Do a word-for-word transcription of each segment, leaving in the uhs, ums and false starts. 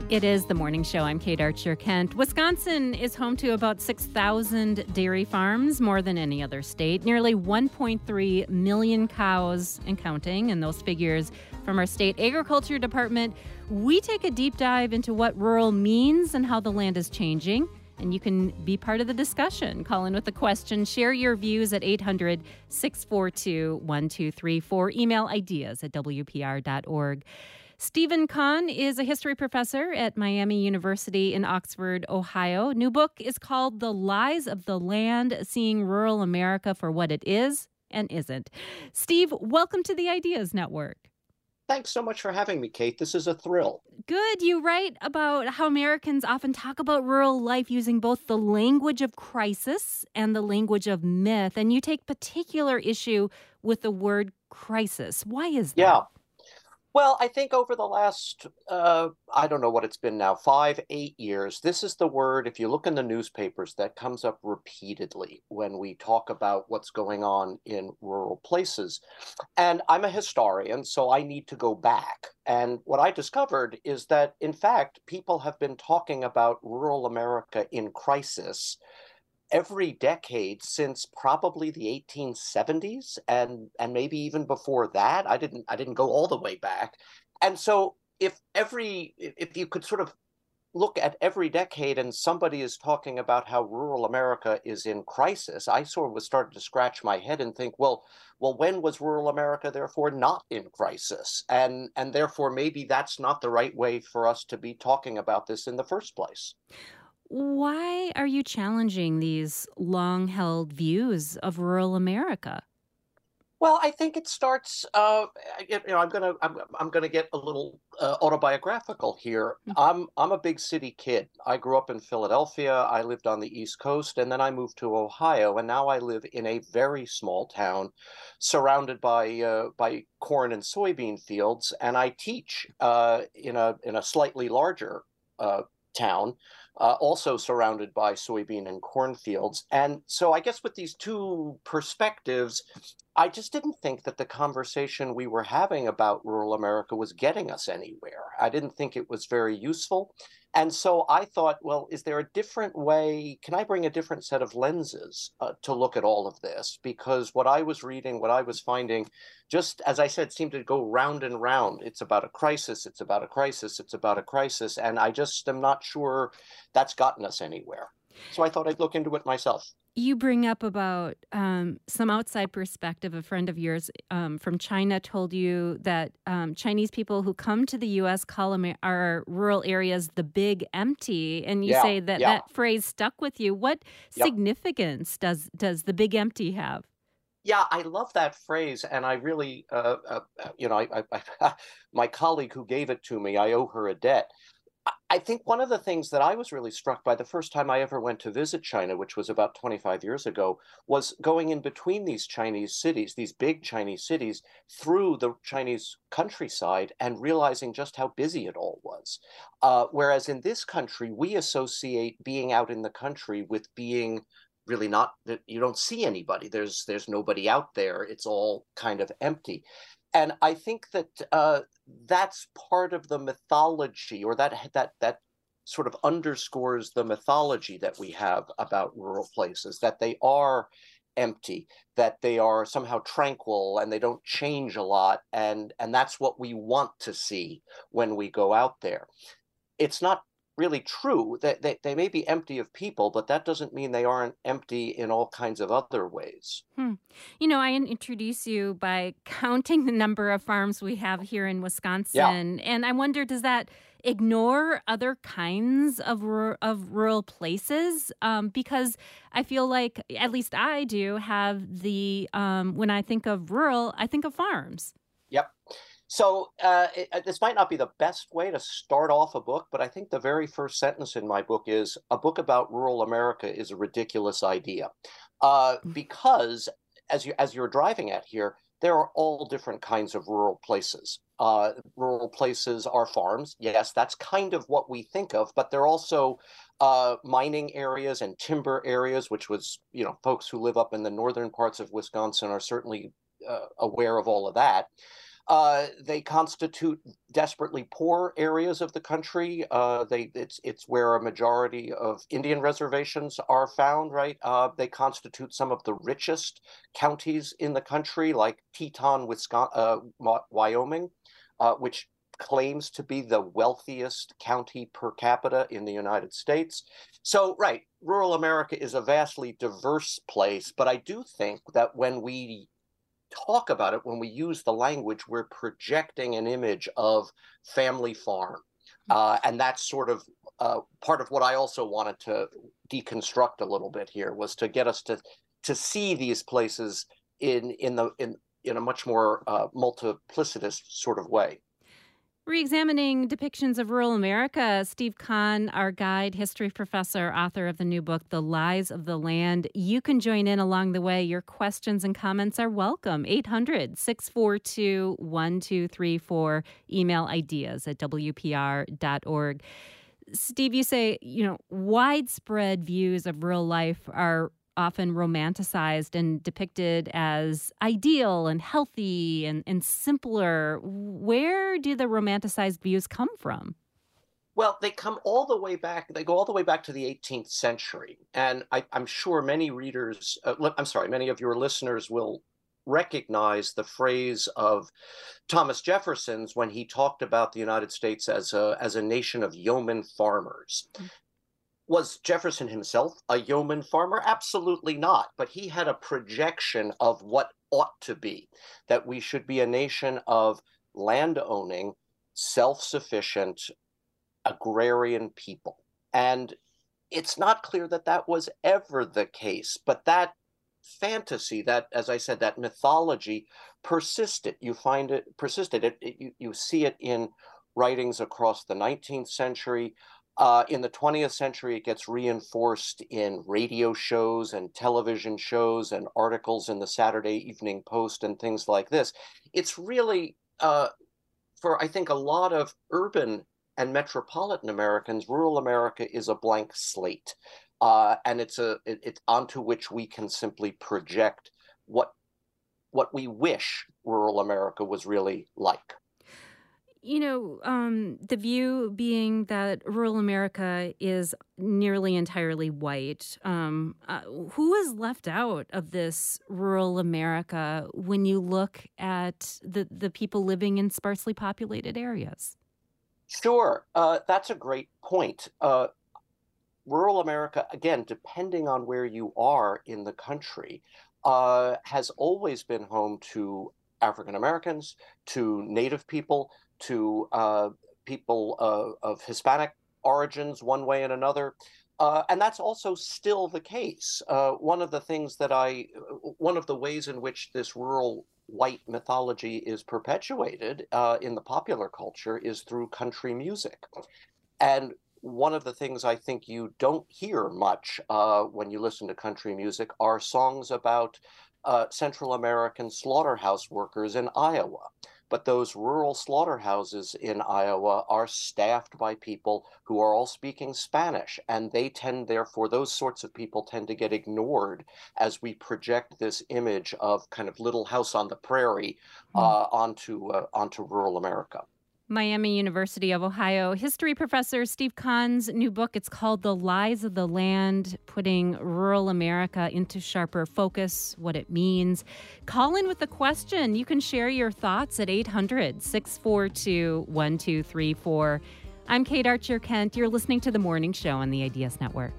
It is the morning show. I'm Kate Archer Kent. Wisconsin is home to about six thousand dairy farms, more than any other state. Nearly one point three million cows and counting. And those figures from our state agriculture department. We take a deep dive into what rural means and how the land is changing. And you can be part of the discussion. Call in with a question. Share your views at eight hundred, six four two, one two three four. Email ideas at w p r dot org. Stephen Kahn is a history professor at Miami University in Oxford, Ohio. New book is called The Lies of the Land, Seeing Rural America for What It Is and Isn't. Steve, welcome to the Ideas Network. Thanks so much for having me, Kate. This is a thrill. Good. You write about how Americans often talk about rural life using both the language of crisis and the language of myth, and you take particular issue with the word crisis. Why is that? Yeah. Well, I think over the last, uh, I don't know what it's been now, five, eight years, this is the word, if you look in the newspapers, that comes up repeatedly when we talk about what's going on in rural places. And I'm a historian, so I need to go back. And what I discovered is that, in fact, people have been talking about rural America in crisis every decade since probably the eighteen seventies and and maybe even before that. I didn't I didn't go all the way back. And so if every if you could sort of look at every decade and somebody is talking about how rural America is in crisis, I sort of was started to scratch my head and think, well, well, when was rural America therefore not in crisis? And and therefore maybe that's not the right way for us to be talking about this in the first place. Why are you challenging these long-held views of rural America? Well, I think it starts. Uh, you know, I'm gonna I'm, I'm gonna get a little uh, autobiographical here. I'm I'm a big city kid. I grew up in Philadelphia. I lived on the East Coast, and then I moved to Ohio, and now I live in a very small town, surrounded by uh, by corn and soybean fields, and I teach uh, in a in a slightly larger uh, town. Uh, also surrounded by soybean and cornfields. And so I guess with these two perspectives, I just didn't think that the conversation we were having about rural America was getting us anywhere. I didn't think it was very useful. And so I thought, well, is there a different way? Can I bring a different set of lenses uh, to look at all of this? Because what I was reading, what I was finding, just as I said, seemed to go round and round. It's about a crisis. It's about a crisis. It's about a crisis. And I just am not sure that's gotten us anywhere. So I thought I'd look into it myself. You bring up about um, some outside perspective. A friend of yours um, from China told you that um, Chinese people who come to the U S call Amer- our rural areas the big empty. And you yeah, say that yeah. that phrase stuck with you. What yep. significance does, does the big empty have? Yeah, I love that phrase. And I really, uh, uh, you know, I, I, I, my colleague who gave it to me, I owe her a debt. I think one of the things that I was really struck by the first time I ever went to visit China, which was about twenty-five years ago, was going in between these Chinese cities, these big Chinese cities, through the Chinese countryside and realizing just how busy it all was. Uh, whereas in this country, we associate being out in the country with being really not, that you don't see anybody. There's there's nobody out there. It's all kind of empty. And I think that uh, that's part of the mythology, or that that that sort of underscores the mythology that we have about rural places, that they are empty, that they are somehow tranquil and they don't change a lot. And, and that's what we want to see when we go out there. It's not really true that they, they may be empty of people, but that doesn't mean they aren't empty in all kinds of other ways. Hmm. You know, I introduce you by counting the number of farms we have here in Wisconsin. Yeah. And I wonder, does that ignore other kinds of, rur- of rural places? Um, because I feel like, at least I do, have the, um, when I think of rural, I think of farms. Yep. So uh, it, this might not be the best way to start off a book, but I think the very first sentence in my book is, a book about rural America is a ridiculous idea. Uh, because as, you, as you're driving at here, there are all different kinds of rural places. Uh, rural places are farms. Yes, that's kind of what we think of, but they're also uh, mining areas and timber areas, which was, you know, folks who live up in the northern parts of Wisconsin are certainly uh, aware of all of that. Uh, they constitute desperately poor areas of the country. Uh, they it's it's where a majority of Indian reservations are found, right? Uh, they constitute some of the richest counties in the country, like Teton, Wisconsin, uh, Wyoming, uh, which claims to be the wealthiest county per capita in the United States. So, right, rural America is a vastly diverse place, but I do think that when we talk about it, when we use the language, we're projecting an image of family farm. Uh, and that's sort of uh, part of what I also wanted to deconstruct a little bit here, was to get us to to see these places in in the in in a much more uh, multiplicitous sort of way. Re-examining depictions of rural America, Steve Kahn, our guide, history professor, author of the new book, The Lies of the Land. You can join in along the way. Your questions and comments are welcome. eight hundred, six four two, one two three four. Email ideas at w p r dot org. Steve, you say, you know, widespread views of rural life are often romanticized and depicted as ideal and healthy and, and simpler. Where do the romanticized views come from? Well, they come all the way back. They go all the way back to the eighteenth century. And I, I'm sure many readers, uh, I'm sorry, many of your listeners will recognize the phrase of Thomas Jefferson's when he talked about the United States as a, as a nation of yeoman farmers. Mm-hmm. Was Jefferson himself a yeoman farmer? Absolutely not. But he had a projection of what ought to be, that we should be a nation of land-owning, self-sufficient, agrarian people. And it's not clear that that was ever the case, but that fantasy, that, as I said, that mythology persisted. You find it persisted. It, it, you, you see it in writings across the nineteenth century. Uh, in the twentieth century, it gets reinforced in radio shows and television shows and articles in the Saturday Evening Post and things like this. It's really, uh, for I think a lot of urban and metropolitan Americans, rural America is a blank slate, uh, and it's a it, it's onto which we can simply project what what we wish rural America was really like. You know, um, the view being that rural America is nearly entirely white. Um, uh, who is left out of this rural America when you look at the, the people living in sparsely populated areas? Sure. Uh, that's a great point. Uh, rural America, again, depending on where you are in the country, uh, has always been home to African Americans, to Native people, to uh, people uh, of Hispanic origins one way and another. Uh, and that's also still the case. Uh, one of the things that I, one of the ways in which this rural white mythology is perpetuated uh, in the popular culture is through country music. And one of the things I think you don't hear much uh, when you listen to country music are songs about uh, Central American slaughterhouse workers in Iowa. But those rural slaughterhouses in Iowa are staffed by people who are all speaking Spanish, and they tend, therefore, those sorts of people tend to get ignored as we project this image of kind of Little House on the Prairie uh, mm. onto uh, onto rural America. Miami University of Ohio history professor Steve Kahn's new book, it's called The Lies of the Land, putting rural America into sharper focus, what it means. Call in with a question. You can share your thoughts at eight hundred, six four two, one two three four. I'm Kate Archer-Kent. You're listening to The Morning Show on the Ideas Network.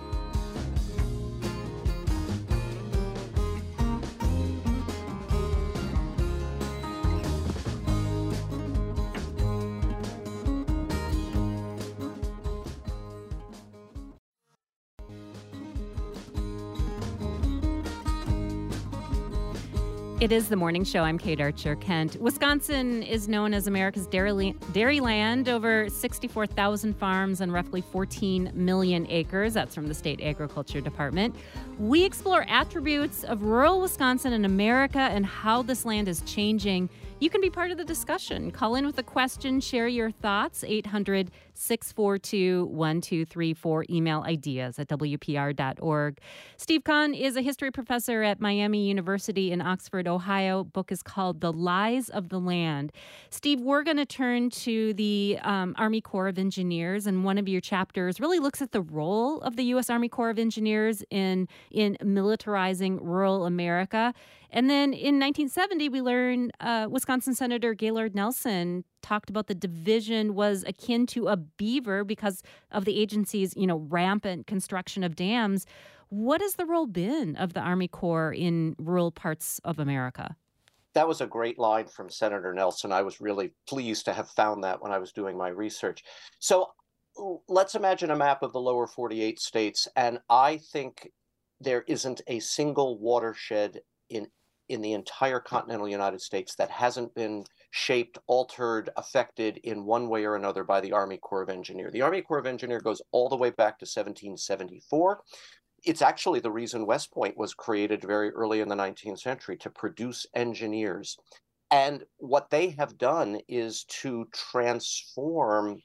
It is The Morning Show. I'm Kate Archer-Kent. Wisconsin is known as America's dairy, dairy land, over sixty-four thousand farms and roughly fourteen million acres. That's from the state agriculture department. We explore attributes of rural Wisconsin and America and how this land is changing. You can be part of the discussion. Call in with a question, share your thoughts, eight hundred, six four two, one two three four. Email ideas at w p r dot org. Steve Kahn is a history professor at Miami University in Oxford, Ohio. Book is called The Lies of the Land. Steve, we're going to turn to the um, Army Corps of Engineers, and one of your chapters really looks at the role of the U S. Army Corps of Engineers in, in militarizing rural America. And then in nineteen seventy, we learned uh, Wisconsin Senator Gaylord Nelson talked about the division was akin to a beaver because of the agency's, you know, rampant construction of dams. What has the role been of the Army Corps in rural parts of America? That was a great line from Senator Nelson. I was really pleased to have found that when I was doing my research. So let's imagine a map of the lower forty-eight states, and I think there isn't a single watershed in in the entire continental United States that hasn't been shaped, altered, affected in one way or another by the Army Corps of Engineers. The Army Corps of Engineers goes all the way back to seventeen seventy-four. It's actually the reason West Point was created very early in the nineteenth century, to produce engineers. And what they have done is to transform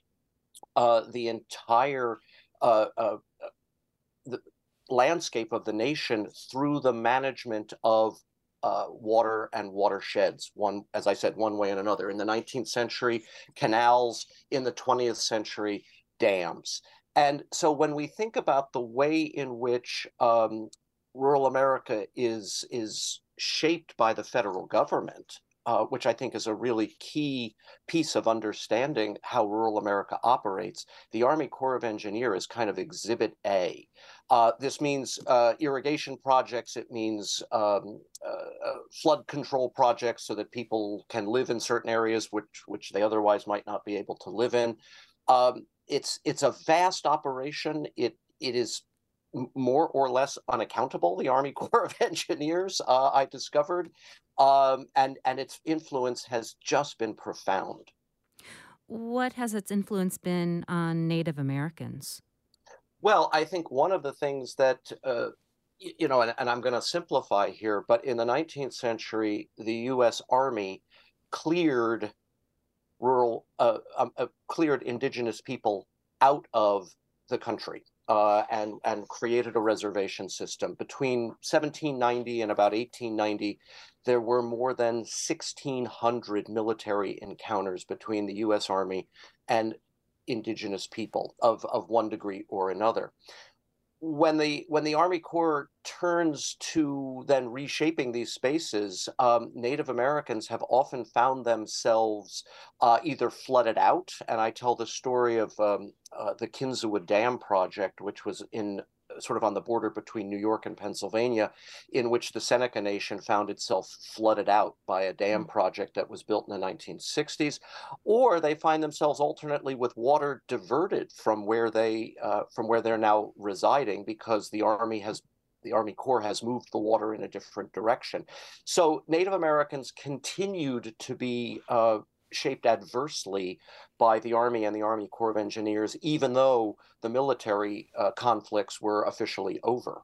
uh, the entire uh, uh, the landscape of the nation through the management of Uh, water and watersheds, one, as I said, one way and another. In the nineteenth century, canals. In the twentieth century, dams. And so when we think about the way in which um, rural America is, is shaped by the federal government, uh, which I think is a really key piece of understanding how rural America operates, the Army Corps of Engineers is kind of Exhibit A. Uh, this means uh, irrigation projects. It means um, uh, uh, flood control projects so that people can live in certain areas which which they otherwise might not be able to live in. Um, it's it's a vast operation. It it is more or less unaccountable, the Army Corps of Engineers, uh, I discovered, um, and and its influence has just been profound. What has its influence been on Native Americans? Well, I think one of the things that, uh, you know, and, and I'm going to simplify here, but in the nineteenth century, the U S. Army cleared rural, uh, um, uh, cleared indigenous people out of the country uh, and, and created a reservation system. Between seventeen ninety and about eighteen ninety, there were more than sixteen hundred military encounters between the U S. Army and indigenous people of, of one degree or another. When the when the Army Corps turns to then reshaping these spaces, um, Native Americans have often found themselves uh, either flooded out, and I tell the story of um, uh, the Kinzua Dam project, which was in sort of on the border between New York and Pennsylvania, in which the Seneca Nation found itself flooded out by a dam project that was built in the nineteen sixties, or they find themselves alternately with water diverted from where they uh, from where they're now residing because the Army has the Army Corps has moved the water in a different direction. So Native Americans continued to be uh, shaped adversely by the Army and the Army Corps of Engineers, even though the military uh, conflicts were officially over.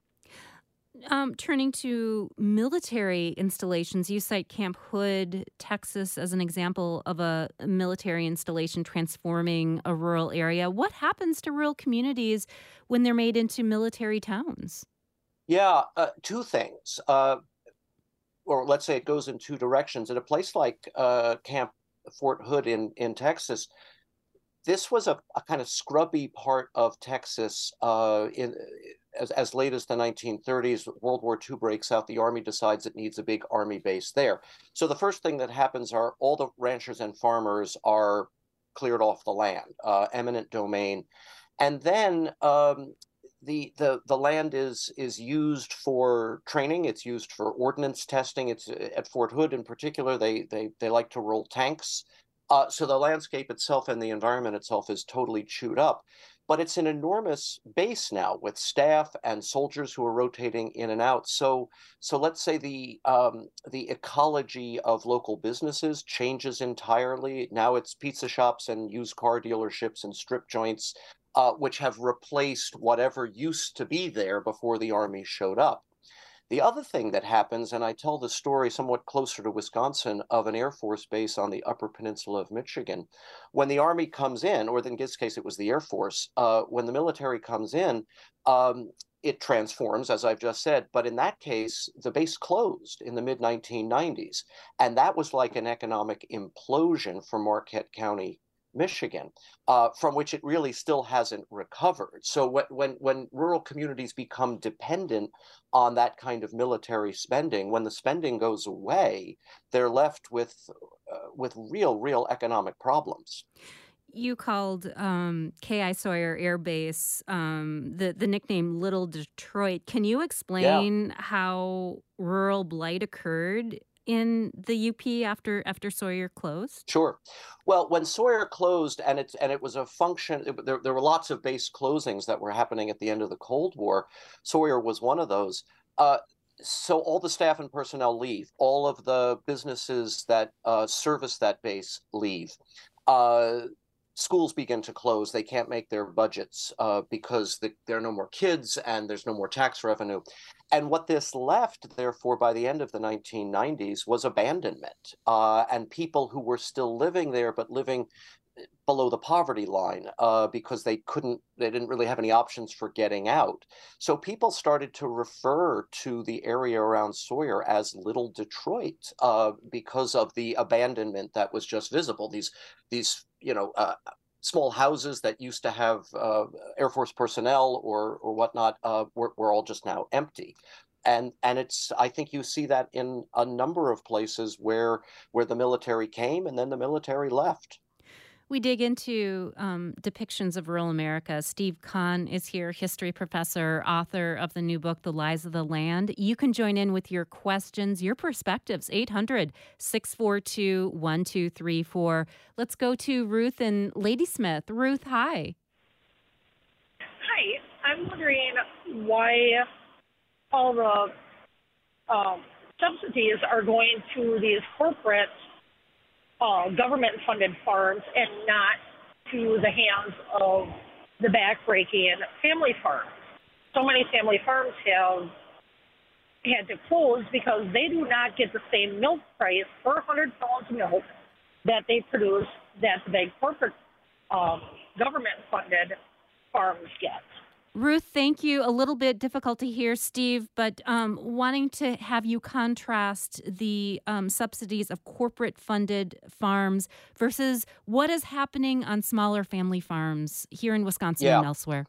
Um, turning to military installations, you cite Camp Hood, Texas, as an example of a military installation transforming a rural area. What happens to rural communities when they're made into military towns? Yeah, uh, two things. Uh, or let's say it goes in two directions. At a place like uh, Camp Fort Hood in, in Texas, this was a, a kind of scrubby part of Texas uh, in as, as late as the nineteen thirties. World War Two breaks out. The Army decides it needs a big Army base there. So the first thing that happens are all the ranchers and farmers are cleared off the land, uh, eminent domain. And then um, the, the, the land is, is used for training. It's used for ordnance testing. It's at Fort Hood in particular, they, they, they like to roll tanks. Uh, so the landscape itself and the environment itself is totally chewed up. But it's an enormous base now with staff and soldiers who are rotating in and out. So, so let's say the um, the ecology of local businesses changes entirely. Now it's pizza shops and used car dealerships and strip joints, uh, which have replaced whatever used to be there before the Army showed up. The other thing that happens, and I tell the story somewhat closer to Wisconsin, of an Air Force base on the Upper Peninsula of Michigan. When the Army comes in, or in this case, it was the Air Force, uh, when the military comes in, um, it transforms, as I've just said. But in that case, the base closed in the mid nineteen nineties. And that was like an economic implosion for Marquette County, Michigan, uh, from which it really still hasn't recovered. So when when rural communities become dependent on that kind of military spending, when the spending goes away, they're left with uh, with real, real economic problems. You called um, K I. Sawyer Air Base um, the the nickname Little Detroit. Can you Yeah. explain how rural blight occurred in the U P after after Sawyer closed? Sure. Well, when Sawyer closed, and it and it was a function, it, there there were lots of base closings that were happening at the end of the Cold War. Sawyer was one of those. Uh, so all the staff and personnel leave. All of the businesses that uh, service that base leave. Uh, Schools begin to close. They can't make their budgets uh, because the, there are no more kids and there's no more tax revenue. And what this left, therefore, by the end of the nineteen nineties was abandonment, uh, and people who were still living there, but living below the poverty line uh, because they couldn't, they didn't really have any options for getting out. So people started to refer to the area around Sawyer as Little Detroit uh, because of the abandonment that was just visible. These, these, you know, uh, small houses that used to have uh, Air Force personnel or or whatnot uh, were, were all just now empty. And and it's I think you see that in a number of places where where the military came and then the military left. We dig into um, depictions of rural America. Steve Kahn is here, history professor, author of the new book, The Lies of the Land. You can join in with your questions, your perspectives, eight hundred, six four two, one two three four. Let's go to Ruth in Ladysmith. Ruth, hi. Hi. I'm wondering why all the um, subsidies are going to these corporate Uh, government-funded farms and not to the hands of the backbreaking family farms. So many family farms have had to close because they do not get the same milk price per one hundred pounds of milk that they produce that the big corporate um, government-funded farms get. Ruth, thank you. A little bit difficult to hear, Steve, but um, wanting to have you contrast the um, subsidies of corporate-funded farms versus what is happening on smaller family farms here in Wisconsin Yeah. and elsewhere.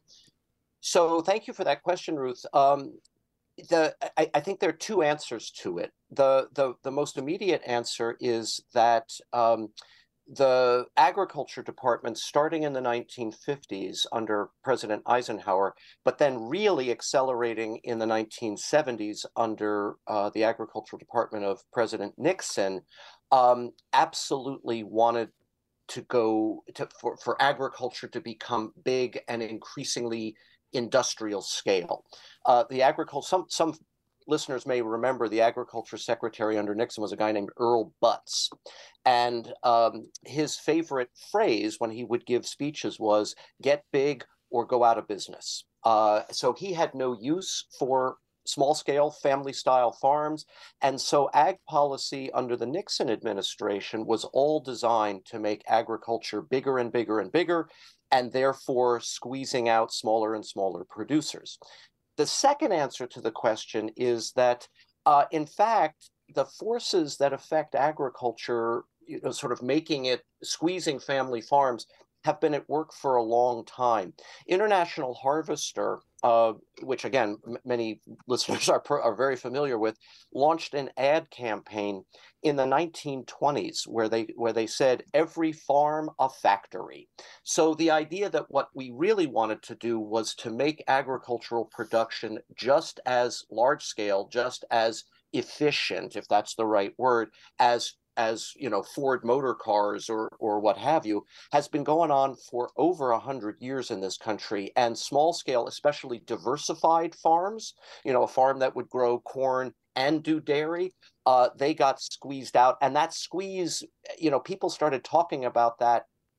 So thank you for that question, Ruth. Um, the I, I think there are two answers to it. The the the most immediate answer is that um, the agriculture department, starting in the nineteen fifties under President Eisenhower, but then really accelerating in the nineteen seventies under uh, the agricultural department of President Nixon, um, absolutely wanted to go to for, for agriculture to become big and increasingly industrial scale. Uh, the agriculture, some some listeners may remember the agriculture secretary under Nixon was a guy named Earl Butz. And um, his favorite phrase when he would give speeches was, get big or go out of business. Uh, so he had no use for small scale family style farms. And so ag policy under the Nixon administration was all designed to make agriculture bigger and bigger and bigger, and therefore squeezing out smaller and smaller producers. The second answer to the question is that, uh, in fact, the forces that affect agriculture, you know, sort of making it, squeezing family farms, have been at work for a long time. International Harvester, uh, which again, m- many listeners are, pro- are very familiar with, launched an ad campaign in the nineteen twenties where they where they said every farm a factory. So the idea that what we really wanted to do was to make agricultural production just as large scale, just as efficient, if that's the right word, as as you know, Ford motor cars or or what have you, has been going on for over a hundred years in this country. And small scale, especially diversified farms, you know, a farm that would grow corn and do dairy, uh, they got squeezed out. And that squeeze, you know, people started talking about that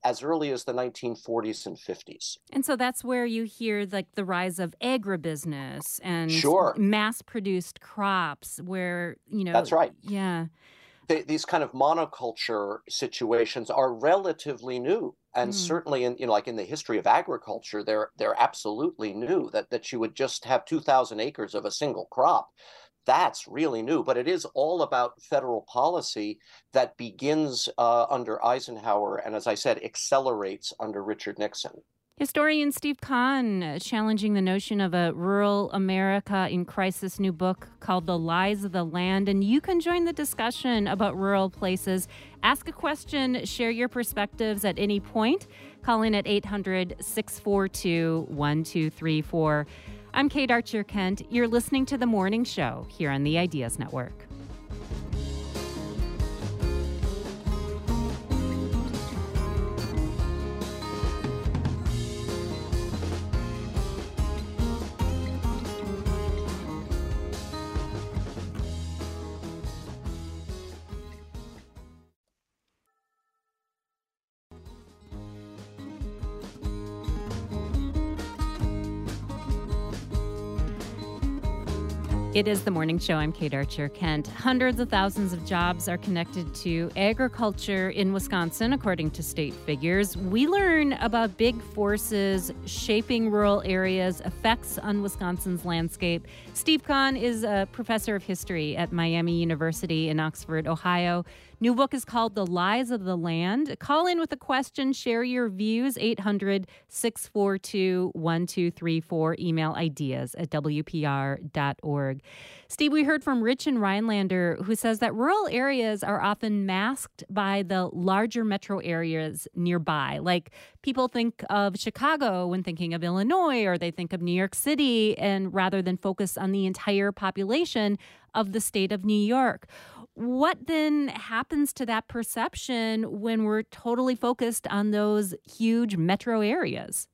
as early as the nineteen forties and fifties. And so that's where you hear like the rise of agribusiness and Sure. mass-produced crops where, you know, That's right. yeah. Th- these kind of monoculture situations are relatively new. And Mm. certainly in, you know, like in the history of agriculture, they're they're absolutely new, that that you would just have two thousand acres of a single crop. That's really new, but it is all about federal policy that begins uh, under Eisenhower and, as I said, accelerates under Richard Nixon. Historian Steve Kahn uh, challenging the notion of a rural America in crisis, new book called The Lies of the Land. And you can join the discussion about rural places. Ask a question, share your perspectives at any point. Call in at eight hundred, six four two, one two three four. I'm Kate Archer Kent. You're listening to The Morning Show here on the Ideas Network. It is The Morning Show. I'm Kate Archer Kent. Hundreds of thousands of jobs are connected to agriculture in Wisconsin, according to state figures. We learn about big forces shaping rural areas, effects on Wisconsin's landscape. Steve Kahn is a professor of history at Miami University in Oxford, Ohio. New book is called The Lies of the Land. Call in with a question, share your views, eight hundred, six four two, one two three four. Email ideas at w p r dot org. Steve, we heard from Rich in Rhinelander, who says that rural areas are often masked by the larger metro areas nearby. Like people think of Chicago when thinking of Illinois, or they think of New York City, and rather than focus on the entire population of the state of New York. What then happens to that perception when we're totally focused on those huge metro areas?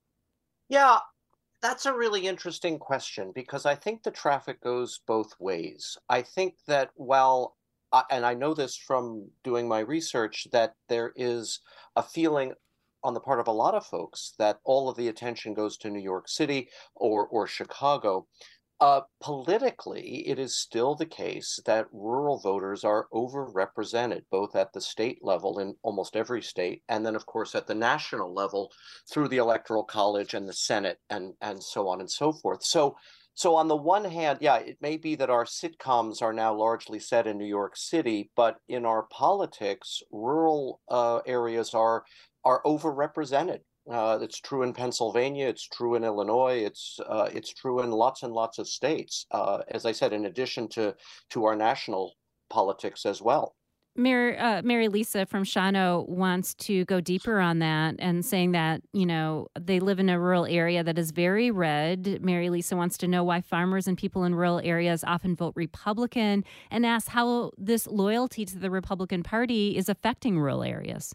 Yeah, that's a really interesting question, because I think the traffic goes both ways. I think that while, uh, and I know this from doing my research, that there is a feeling on the part of a lot of folks that all of the attention goes to New York City or or Chicago. Uh, politically, it is still the case that rural voters are overrepresented, both at the state level in almost every state, and then, of course, at the national level through the Electoral College and the Senate and, and so on and so forth. So, so on the one hand, yeah, it may be that our sitcoms are now largely set in New York City, but in our politics, rural uh, areas are are overrepresented. Uh, it's true in Pennsylvania. It's true in Illinois. It's uh, it's true in lots and lots of states. Uh, as I said, in addition to to our national politics as well. Mary, uh, Mary Lisa from Shawano wants to go deeper on that and saying that, you know, they live in a rural area that is very red. Mary Lisa wants to know why farmers and people in rural areas often vote Republican, and asks how this loyalty to the Republican Party is affecting rural areas.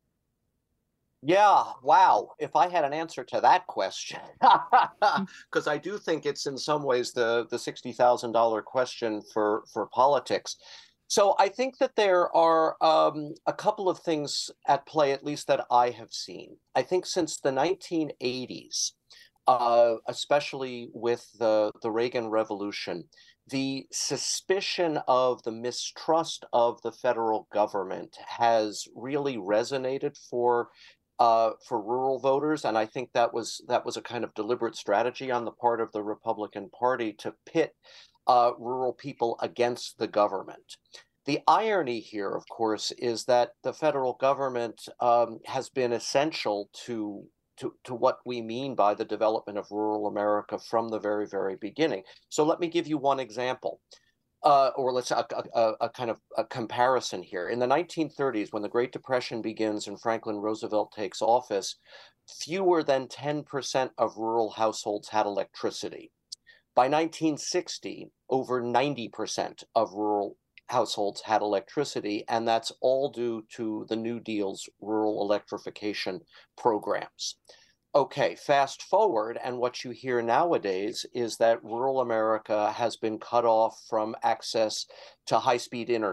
Yeah, wow. If I had an answer to that question, because I do think it's in some ways the, the sixty thousand dollars question for, for politics. So I think that there are um, a couple of things at play, at least that I have seen. I think since the nineteen eighties, uh, especially with the, the Reagan Revolution, the suspicion of the mistrust of the federal government has really resonated for Uh, for rural voters, and I think that was that was a kind of deliberate strategy on the part of the Republican Party to pit uh, rural people against the government. The irony here, of course, is that the federal government um, has been essential to, to to what we mean by the development of rural America from the very, very beginning. So let me give you one example. Uh, or let's a, a, a kind of a comparison here. In the nineteen thirties, when the Great Depression begins and Franklin Roosevelt takes office, fewer than ten percent of rural households had electricity. By nineteen sixty, over ninety percent of rural households had electricity, and that's all due to the New Deal's rural electrification programs. Okay, fast forward, and what you hear nowadays is that rural America has been cut off from access to high-speed internet.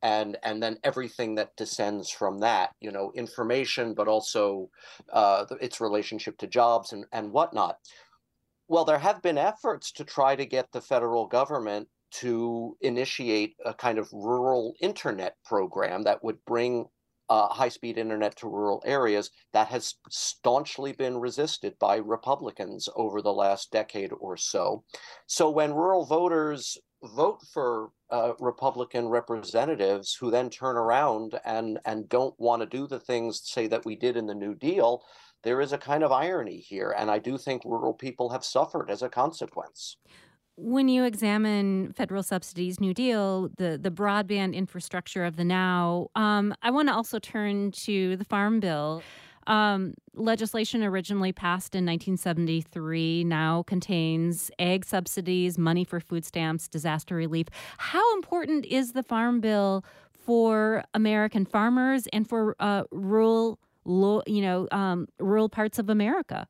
and and then everything that descends from that, you know, information, but also uh, its relationship to jobs and, and whatnot. Well, there have been efforts to try to get the federal government to initiate a kind of rural internet program that would bring uh, high-speed internet to rural areas. That has staunchly been resisted by Republicans over the last decade or so. So when rural voters vote for uh, Republican representatives who then turn around and, and don't want to do the things, say, that we did in the New Deal, there is a kind of irony here. And I do think rural people have suffered as a consequence. When you examine federal subsidies, New Deal, the, the broadband infrastructure of the now, um, I want to also turn to the Farm Bill. Um, legislation originally passed in nineteen seventy-three now contains ag subsidies, money for food stamps, disaster relief. How important is the Farm Bill for American farmers and for uh, rural, you know, um, rural parts of America?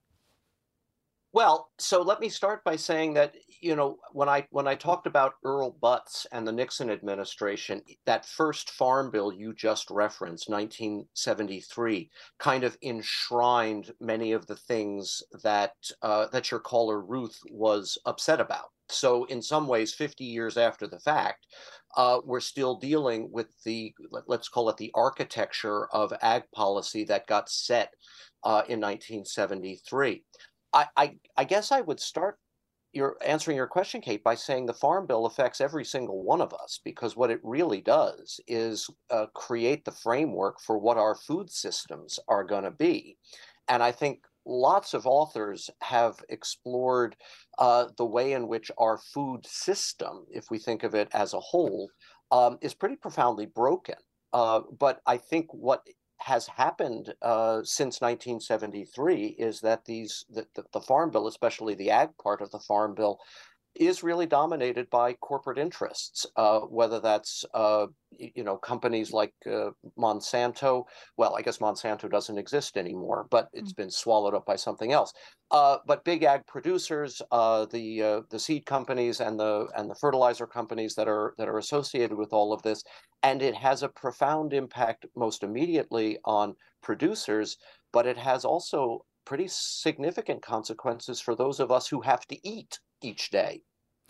Well, so let me start by saying that, you know, when I when I talked about Earl Butz and the Nixon administration, that first farm bill you just referenced, nineteen seventy-three, kind of enshrined many of the things that uh, that your caller Ruth was upset about. So in some ways, fifty years after the fact, uh, we're still dealing with the, let's call it the architecture of ag policy that got set uh, in nineteen seventy-three. I, I, I guess I would start your answering your question, Kate, by saying the Farm Bill affects every single one of us, because what it really does is uh, create the framework for what our food systems are going to be. And I think lots of authors have explored uh, the way in which our food system, if we think of it as a whole, um, is pretty profoundly broken. Uh, but I think what has happened uh, since nineteen seventy-three is that these the, the, the Farm Bill, especially the ag part of the Farm Bill, is really dominated by corporate interests, uh, whether that's, uh, you know, companies like uh, Monsanto. Well, I guess Monsanto doesn't exist anymore, but it's been swallowed up by something else. Uh, but big ag producers, uh, the uh, the seed companies and the and the fertilizer companies that are that are associated with all of this, and it has a profound impact most immediately on producers, but it has also pretty significant consequences for those of us who have to eat each day.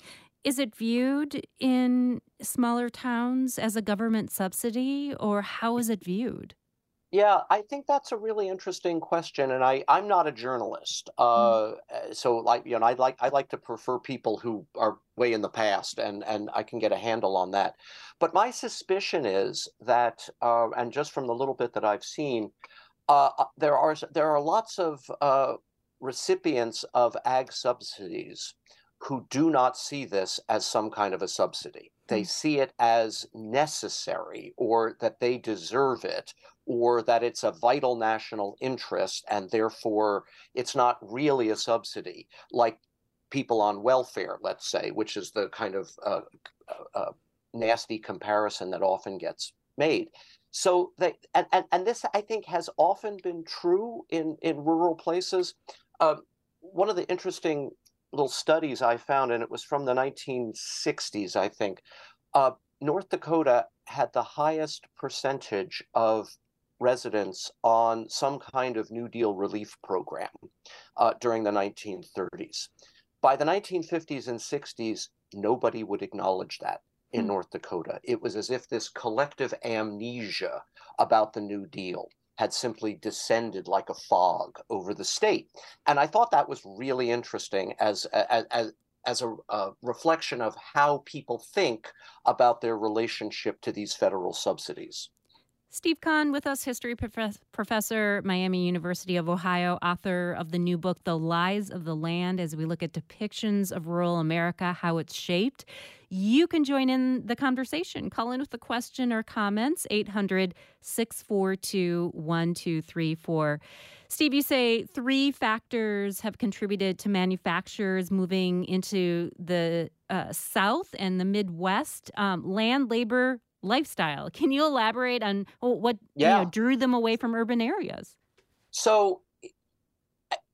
Is it viewed in smaller towns as a government subsidy, or how is it viewed? Yeah, I think that's a really interesting question, and I I'm not a journalist, uh, Mm. so like you know I like I like to prefer people who are way in the past, and and I can get a handle on that. But my suspicion is that, uh, and just from the little bit that I've seen, uh, there are there are lots of uh, recipients of ag subsidies who do not see this as some kind of a subsidy. They see it as necessary, or that they deserve it, or that it's a vital national interest, and therefore it's not really a subsidy, like people on welfare, let's say, which is the kind of uh, uh, nasty comparison that often gets made. So they, and, and, and this, I think, has often been true in, in rural places. Uh, one of the interesting little studies I found, and it was from the nineteen sixties, I think, uh, North Dakota had the highest percentage of residents on some kind of New Deal relief program uh, during the nineteen thirties. By the nineteen fifties and sixties, nobody would acknowledge that in mm. North Dakota. It was as if this collective amnesia about the New Deal had simply descended like a fog over the state. And I thought that was really interesting as, as, as, as a, a reflection of how people think about their relationship to these federal subsidies. Steve Kahn with us, history prof- professor, Miami University of Ohio, author of the new book, The Lies of the Land, as we look at depictions of rural America, how it's shaped. You can join in the conversation. Call in with a question or comments, eight hundred, six four two, one two three four. Steve, you say three factors have contributed to manufacturers moving into the uh, South and the Midwest: um, land, labor, lifestyle. Can you elaborate on what yeah. you know, drew them away from urban areas? So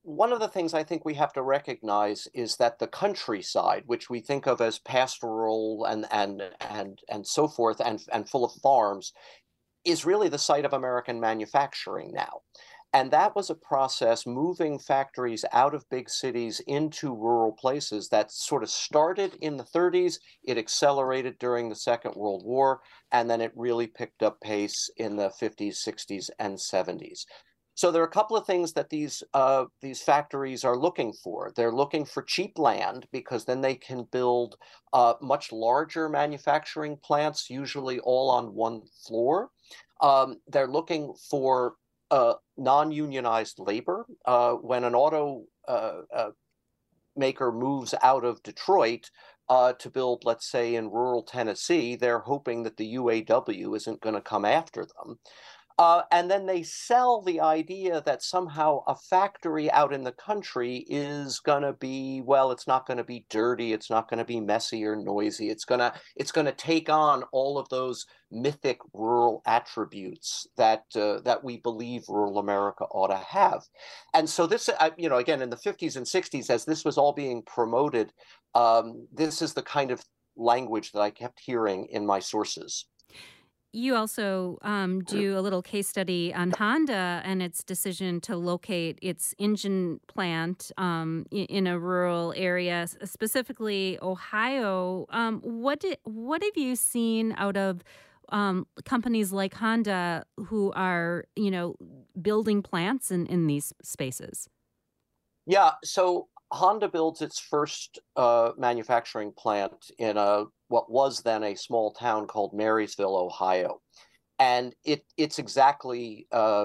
one of the things I think we have to recognize is that the countryside, which we think of as pastoral and and and and so forth, and and full of farms, is really the site of American manufacturing now. And that was a process moving factories out of big cities into rural places that sort of started in the thirties. It accelerated during the Second World War, and then it really picked up pace in the fifties, sixties, and seventies. So there are a couple of things that these uh, these factories are looking for. They're looking for cheap land because then they can build uh, much larger manufacturing plants, usually all on one floor. Um, they're looking for uh, non-unionized labor. Uh, when an auto uh, uh, maker moves out of Detroit uh, to build, let's say, in rural Tennessee, they're hoping that the U A W isn't going to come after them. Uh, and then they sell the idea that somehow a factory out in the country is going to be, well, it's not going to be dirty, it's not going to be messy or noisy. It's going to it's going to take on all of those mythic rural attributes that uh, that we believe rural America ought to have. And so this, uh, you know, again, in the fifties and sixties, as this was all being promoted, um, this is the kind of language that I kept hearing in my sources. You also um, do a little case study on Honda and its decision to locate its engine plant um, in a rural area, specifically Ohio. Um, what did, what have you seen out of um, companies like Honda who are, you know, building plants in, in these spaces? Yeah, so Honda builds its first uh, manufacturing plant in a what was then a small town called Marysville, Ohio, and it it's exactly uh,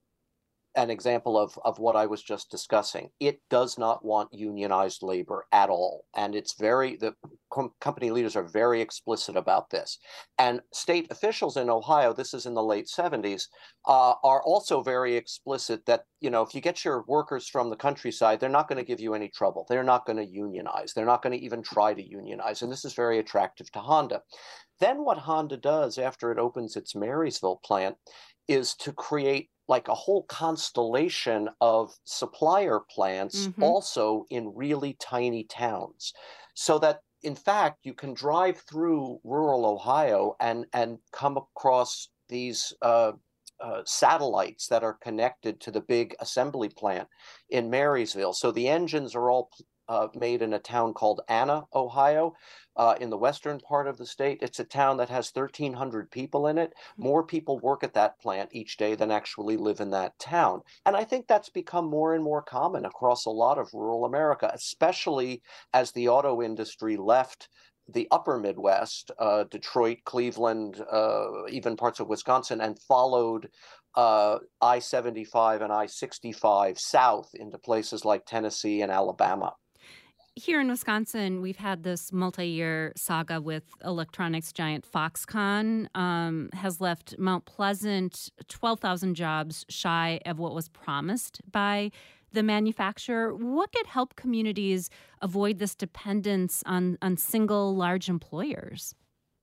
an example of of what I was just discussing. It does not want unionized labor at all, and it's very the com- company leaders are very explicit about this. And state officials in Ohio, this is in the late seventies, uh, are also very explicit that, you know, if you get your workers from the countryside, they're not going to give you any trouble. They're not going to unionize. They're not going to even try to unionize, and this is very attractive to Honda. Then what Honda does after it opens its Marysville plant is to create like a whole constellation of supplier plants mm-hmm. also in really tiny towns, so that in fact you can drive through rural Ohio and and come across these uh, uh, satellites that are connected to the big assembly plant in Marysville. So the engines are all uh, made in a town called Anna, Ohio. Uh, in the western part of the state. It's a town that has thirteen hundred people in it. More people work at that plant each day than actually live in that town. And I think that's become more and more common across a lot of rural America, especially as the auto industry left the upper Midwest, uh, Detroit, Cleveland, uh, even parts of Wisconsin, and followed uh, I seventy-five and I sixty-five south into places like Tennessee and Alabama. Here in Wisconsin, we've had this multi-year saga with electronics giant Foxconn, um, has left Mount Pleasant twelve thousand jobs shy of what was promised by the manufacturer. What could help communities avoid this dependence on, on single large employers?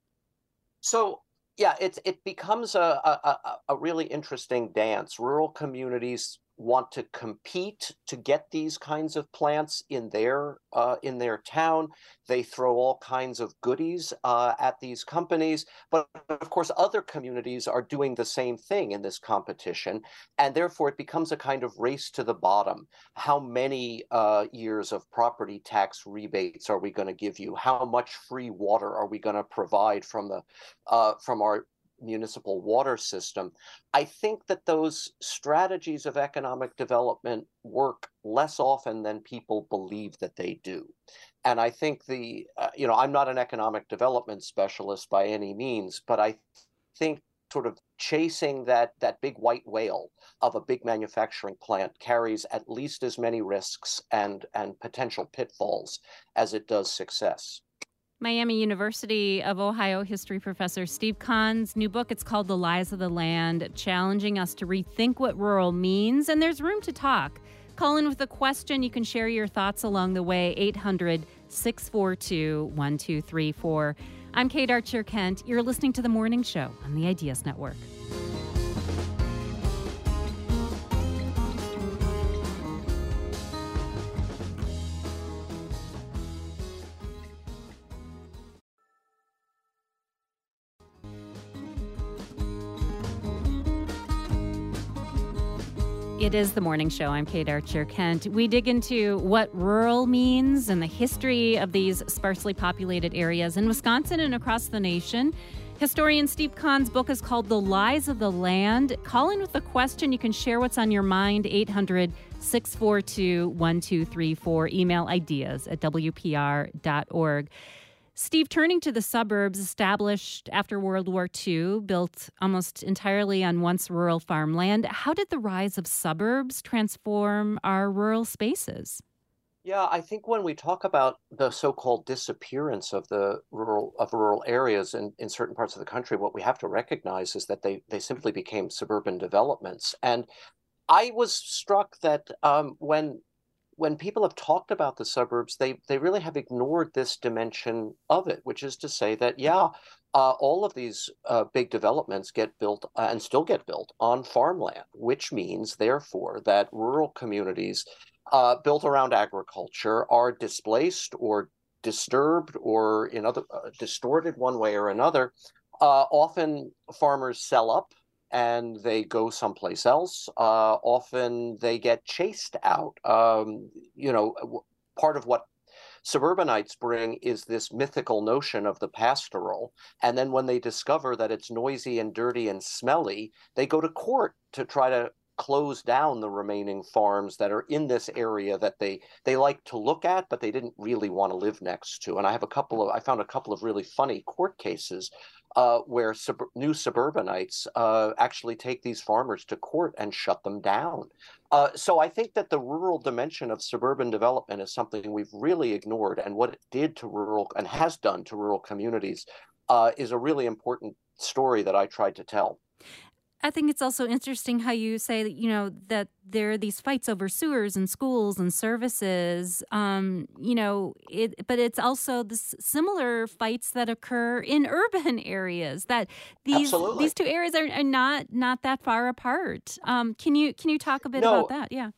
So, yeah, it, it becomes a, a, a really interesting dance. Rural communities want to compete to get these kinds of plants in their uh, in their town. They throw all kinds of goodies uh, at these companies, but of course other communities are doing the same thing in this competition, and therefore it becomes a kind of race to the bottom. How many uh, years of property tax rebates are we going to give you? How much free water are we going to provide from the uh, from our municipal water system? I think that those strategies of economic development work less often than people believe that they do. And I think the, uh, you know, I'm not an economic development specialist by any means, but I think sort of chasing that that big white whale of a big manufacturing plant carries at least as many risks and and potential pitfalls as it does success. Miami University of Ohio history professor Steve Kahn's new book, it's called The Lies of the Land, challenging us to rethink what rural means. And there's room to talk. Call in with a question. You can share your thoughts along the way, eight hundred, six four two, one two three four. I'm Kate Archer-Kent. You're listening to The Morning Show on the Ideas Network. It is the morning show. I'm Kate Archer Kent. We dig into what rural means and the history of these sparsely populated areas in Wisconsin and across the nation. Historian Steve Kahn's book is called The Lies of the Land. Call in with a question. You can share what's on your mind, eight hundred, six four two, one two three four. Email ideas at w p r dot org. Steve, turning to the suburbs established after World War Two, built almost entirely on once rural farmland, how did the rise of suburbs transform our rural spaces? Yeah, I think when we talk about the so-called disappearance of the rural of rural areas in, in certain parts of the country, what we have to recognize is that they they simply became suburban developments. And I was struck that um, when when people have talked about the suburbs, they they really have ignored this dimension of it, which is to say that, yeah, uh, all of these uh, big developments get built uh, and still get built on farmland, which means, therefore, that rural communities uh, built around agriculture are displaced or disturbed or in other uh, distorted one way or another. Uh, often farmers sell up and they go someplace else. Uh, often they get chased out. Um, you know, part of what suburbanites bring is this mythical notion of the pastoral. And then when they discover that it's noisy and dirty and smelly, they go to court to try to close down the remaining farms that are in this area that they they like to look at, but they didn't really want to live next to. And I have a couple of I found a couple of really funny court cases uh, where sub- new suburbanites uh, actually take these farmers to court and shut them down. Uh, so I think that the rural dimension of suburban development is something we've really ignored, and what it did to rural and has done to rural communities uh, is a really important story that I tried to tell. I think it's also interesting how you say that, you know, that there are these fights over sewers and schools and services, um, you know, it, but it's also the similar fights that occur in urban areas, that these Absolutely. these two areas are, are not not that far apart. Um, can you can you talk a bit No. about that? Yeah.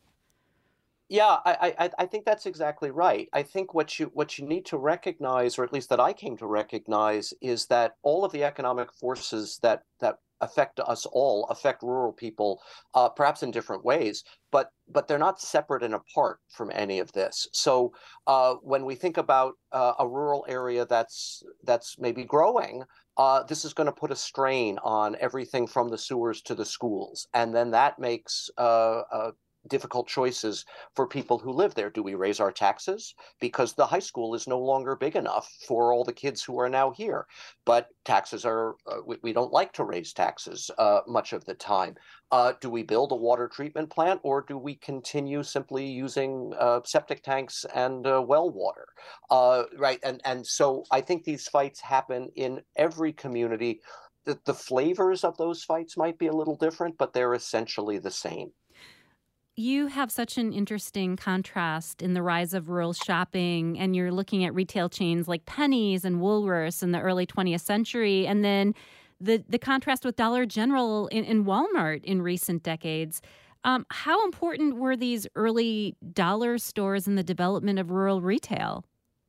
Yeah, I, I I think that's exactly right. I think what you what you need to recognize, or at least that I came to recognize, is that all of the economic forces that that affect us all affect rural people, uh, perhaps in different ways, but but they're not separate and apart from any of this. So uh, when we think about uh, a rural area that's that's maybe growing, uh, this is going to put a strain on everything from the sewers to the schools, and then that makes uh, uh, difficult choices for people who live there. Do we raise our taxes? Because the high school is no longer big enough for all the kids who are now here. But taxes are, uh, we, we don't like to raise taxes uh, much of the time. Uh, do we build a water treatment plant, or do we continue simply using uh, septic tanks and uh, well water? Uh, right. And, and so I think these fights happen in every community. The, the flavors of those fights might be a little different, but they're essentially the same. You have such an interesting contrast in the rise of rural shopping, and you're looking at retail chains like Penny's and Woolworths in the early twentieth century, and then the, the contrast with Dollar General and, and Walmart in recent decades. Um, how important were these early dollar stores in the development of rural retail?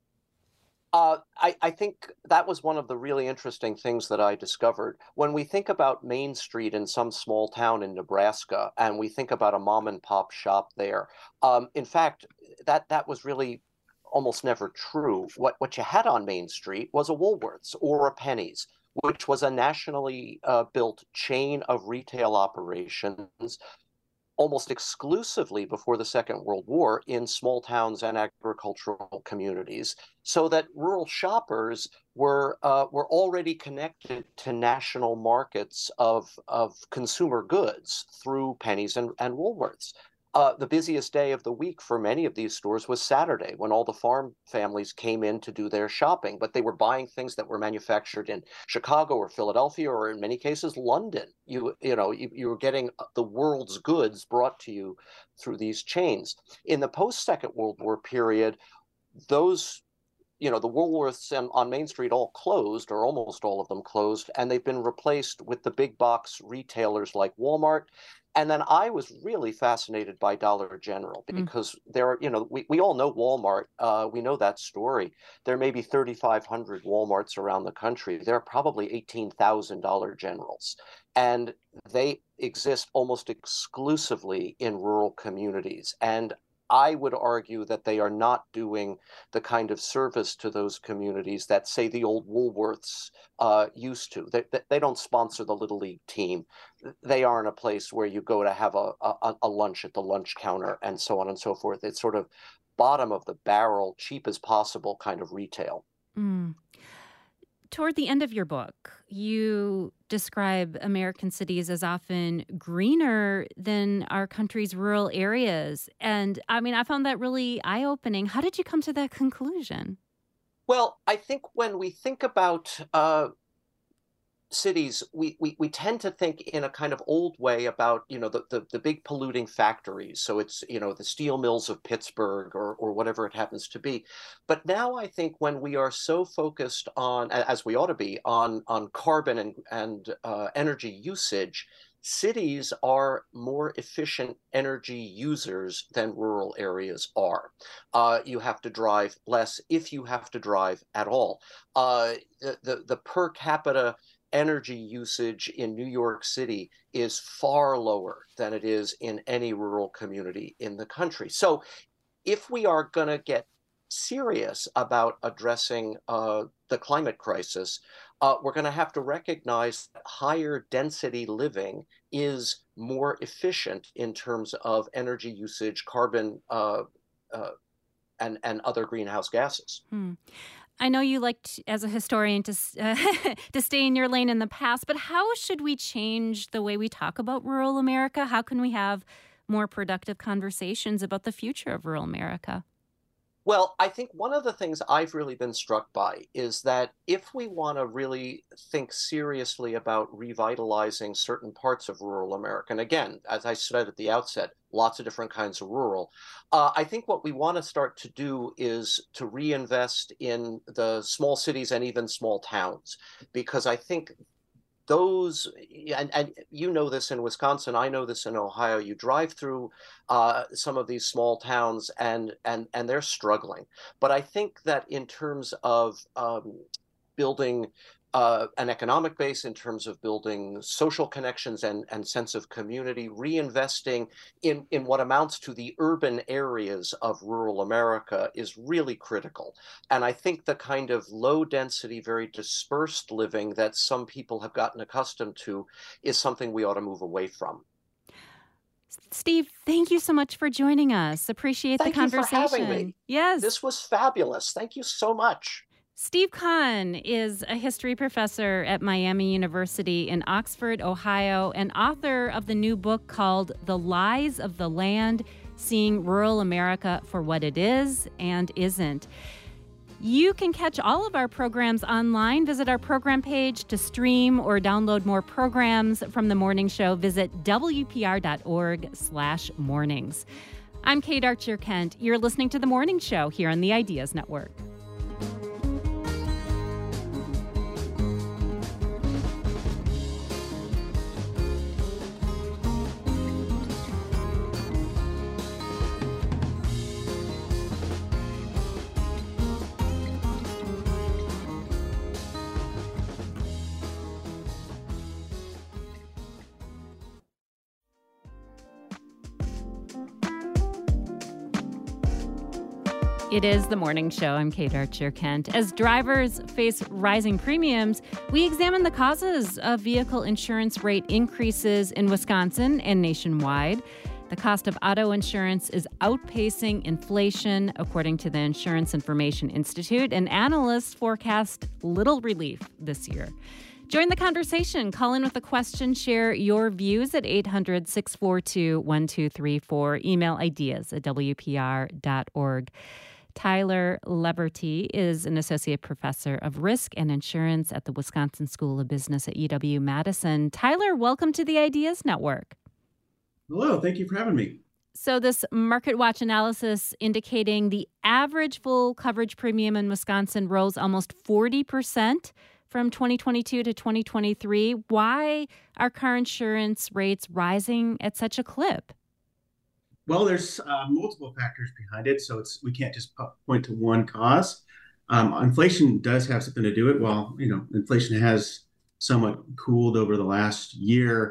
Uh, I, I think that was one of the really interesting things that I discovered. When we think about Main Street in some small town in Nebraska, and we think about a mom and pop shop there, um, in fact, that that was really almost never true. What what you had on Main Street was a Woolworths or a Penny's, which was a nationally uh, built chain of retail operations, almost exclusively before the Second World War in small towns and agricultural communities, so that rural shoppers were uh, were already connected to national markets of of consumer goods through Penny's and, and Woolworths. Uh, the busiest day of the week for many of these stores was Saturday, when all the farm families came in to do their shopping, but they were buying things that were manufactured in Chicago or Philadelphia, or in many cases London. You you know you, you were getting the world's goods brought to you through these chains. In the post-Second World War period, those you know, the Woolworths on Main Street all closed, or almost all of them closed, and they've been replaced with the big box retailers like Walmart. And then I was really fascinated by Dollar General, because mm. there are, you know, we, we all know Walmart. Uh, we know that story. There may be thirty-five hundred Walmarts around the country. There are probably eighteen thousand Dollar Generals. And they, exist almost exclusively in rural communities. And I would argue that they are not doing the kind of service to those communities that, say, the old Woolworths uh, used to. They, they don't sponsor the Little League team. They aren't a place where you go to have a, a, a lunch at the lunch counter and so on and so forth. It's sort of bottom of the barrel, cheap as possible kind of retail. Mm. Toward the end of your book, you describe American cities as often greener than our country's rural areas. And I mean, I found that really eye-opening. How did you come to that conclusion? Well, I think when we think about uh, cities, we, we we tend to think in a kind of old way about, you know, the, the, the big polluting factories. So it's, you know, the steel mills of Pittsburgh or, or whatever it happens to be. But now I think when we are so focused on, as we ought to be, on, on carbon and, and uh, energy usage, cities are more efficient energy users than rural areas are. Uh, you have to drive less if you have to drive at all. Uh, the, the, the per capita energy usage in New York City is far lower than it is in any rural community in the country. So if we are going to get serious about addressing uh, the climate crisis, uh, we're going to have to recognize that higher density living is more efficient in terms of energy usage, carbon, uh, uh, and, and other greenhouse gases. Hmm. I know you liked, as a historian, to uh, to stay in your lane in the past, but how should we change the way we talk about rural America? How can we have more productive conversations about the future of rural America? Well, I think one of the things I've really been struck by is that if we want to really think seriously about revitalizing certain parts of rural America, and again, as I said at the outset, lots of different kinds of rural, uh, I think what we want to start to do is to reinvest in the small cities and even small towns, because I think those, and, and you know this in Wisconsin, I know this in Ohio, you drive through uh, some of these small towns and, and, and they're struggling. But I think that in terms of um, building uh, an economic base, in terms of building social connections and, and sense of community, reinvesting in, in what amounts to the urban areas of rural America is really critical. And I think the kind of low density, very dispersed living that some people have gotten accustomed to is something we ought to move away from. Steve, thank you so much for joining us. Appreciate Thank the conversation. You for having me. Yes. This was fabulous. Thank you so much. Steve Kahn is a history professor at Miami University in Oxford, Ohio, and author of the new book called The Lies of the Land, Seeing Rural America for What It Is and Isn't. You can catch all of our programs online. Visit our program page to stream or download more programs from The Morning Show. Visit W P R dot org slash mornings. I'm Kate Archer-Kent. You're listening to The Morning Show here on the Ideas Network. It is The Morning Show. I'm Kate Archer-Kent. As drivers face rising premiums, we examine the causes of vehicle insurance rate increases in Wisconsin and nationwide. The cost of auto insurance is outpacing inflation, according to the Insurance Information Institute, and analysts forecast little relief this year. Join the conversation. Call in with a question. Share your views at eight hundred, six four two, one two three four. Email ideas at W P R dot org. Tyler Leverty is an associate professor of risk and insurance at the Wisconsin School of Business at U W-Madison. Tyler, welcome to the Ideas Network. Hello, thank you for having me. So this Market Watch analysis indicating the average full coverage premium in Wisconsin rose almost forty percent from twenty twenty-two to twenty twenty-three. Why are car insurance rates rising at such a clip? Well, there's uh, multiple factors behind it, so it's we can't just point to one cause. Um, inflation does have something to do with it. While you know inflation has somewhat cooled over the last year,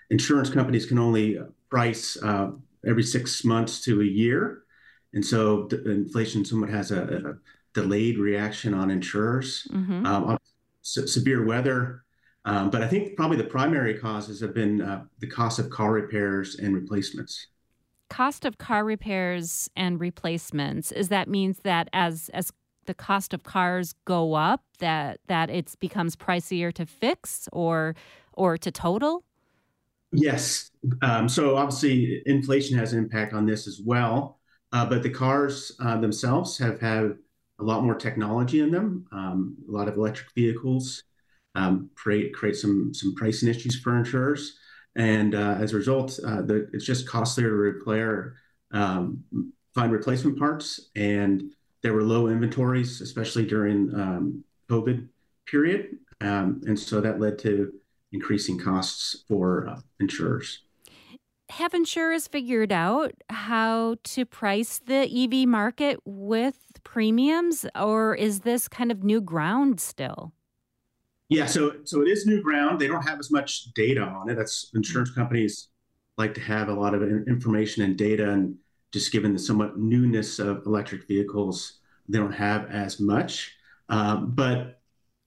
insurance companies can only price uh, every six months to a year. And so the inflation somewhat has a, a delayed reaction on insurers, Mm-hmm. um, on se- severe weather. Um, but I think probably the primary causes have been uh, the cost of car repairs and replacements. Cost of car repairs and replacements, is that means that as as the cost of cars go up, that that it becomes pricier to fix or or to total? Yes. Um, so obviously inflation has an impact on this as well. Uh, but the cars uh, themselves have had a lot more technology in them. Um, a lot of electric vehicles um, create create some some pricing issues for insurers, and uh, as a result, uh, the, it's just costlier to repair, um, find replacement parts, and there were low inventories, especially during um, COVID period, um, and so that led to increasing costs for uh, insurers. Have insurers figured out how to price the E V market with premiums, or is this kind of new ground still? Yeah, so so it is new ground. They don't have as much data on it. That's insurance companies like to have a lot of in- information and data, and just given the somewhat newness of electric vehicles, they don't have as much. Um, but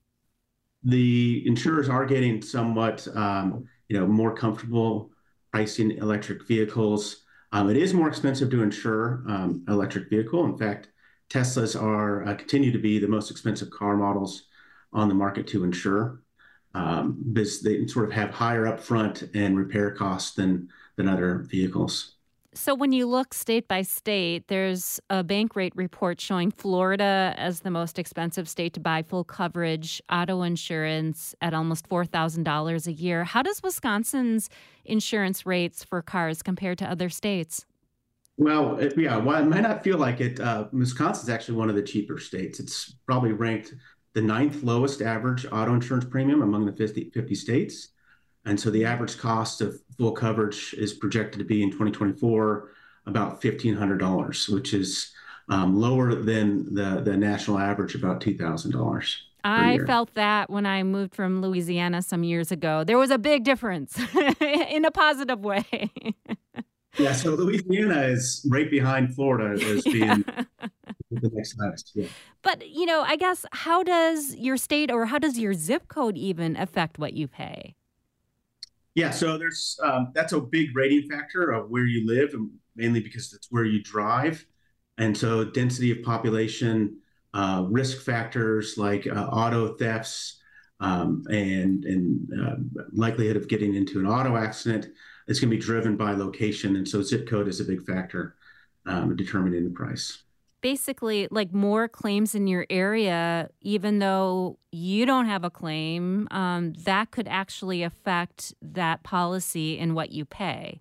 the insurers are getting somewhat, um, you know, more comfortable pricing electric vehicles. Um, it is more expensive to insure um, an electric vehicle. In fact, Teslas are uh, continue to be the most expensive car models on the market to insure. Um, because they sort of have higher upfront and repair costs than than other vehicles. So when you look state by state, there's a Bankrate report showing Florida as the most expensive state to buy full coverage auto insurance at almost four thousand dollars a year. How does Wisconsin's insurance rates for cars compare to other states? Well, it, yeah, while it might not feel like it, uh, Wisconsin is actually one of the cheaper states. It's probably ranked the ninth lowest average auto insurance premium among the fifty, fifty states. And so the average cost of full coverage is projected to be in twenty twenty-four about fifteen hundred dollars, which is um, lower than the, the national average, about two thousand dollars per I year. felt that when I moved from Louisiana some years ago. There was a big difference in a positive way. Yeah, so Louisiana is right behind Florida as being the next highest. Yeah. But, you know, I guess how does your state or how does your zip code even affect what you pay? Yeah, so there's um, that's a big rating factor of where you live, and mainly because it's where you drive. And so density of population, uh, risk factors like uh, auto thefts, um, and and uh, likelihood of getting into an auto accident is going to be driven by location. And so zip code is a big factor um, determining the price. Basically, like more claims in your area, even though you don't have a claim, um, that could actually affect that policy and what you pay.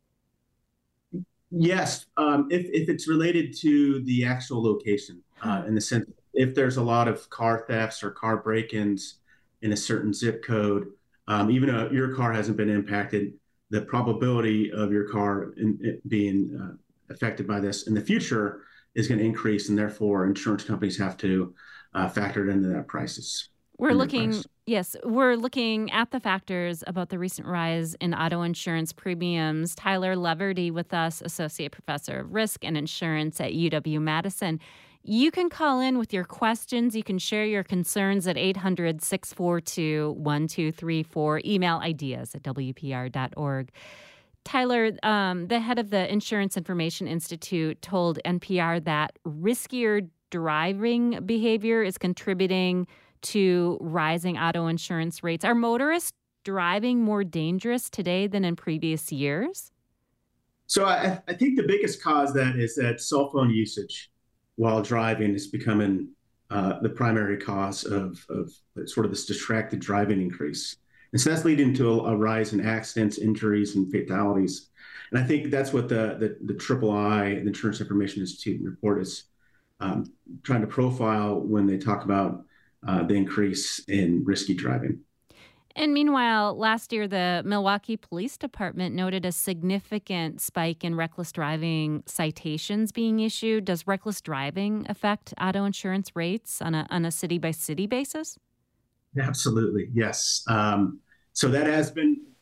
Yes, um, if, if it's related to the actual location, uh, in the sense, if there's a lot of car thefts or car break-ins in a certain zip code, um, even though your car hasn't been impacted, the probability of your car in, it being uh, affected by this in the future is going to increase, and therefore insurance companies have to uh, factor it into their prices. We're in their looking, price. yes, we're looking at the factors about the recent rise in auto insurance premiums. Tyler Leverty with us, Associate Professor of Risk and Insurance at U W-Madison. You can call in with your questions. You can share your concerns at eight hundred, six four two, one two three four. Email ideas at w p r dot org. Tyler, um, the head of the Insurance Information Institute told N P R that riskier driving behavior is contributing to rising auto insurance rates. Are motorists driving more dangerous today than in previous years? So I, I think the biggest cause that is that cell phone usage while driving is becoming uh, the primary cause of, of sort of this distracted driving increase. And so that's leading to a, a rise in accidents, injuries, and fatalities. And I think that's what the the, the Triple I, the Insurance Information Institute report is um, trying to profile when they talk about uh, the increase in risky driving. And meanwhile, last year, the Milwaukee Police Department noted a significant spike in reckless driving citations being issued. Does reckless driving affect auto insurance rates on a on a city by city basis? Absolutely, yes. Um, so that has been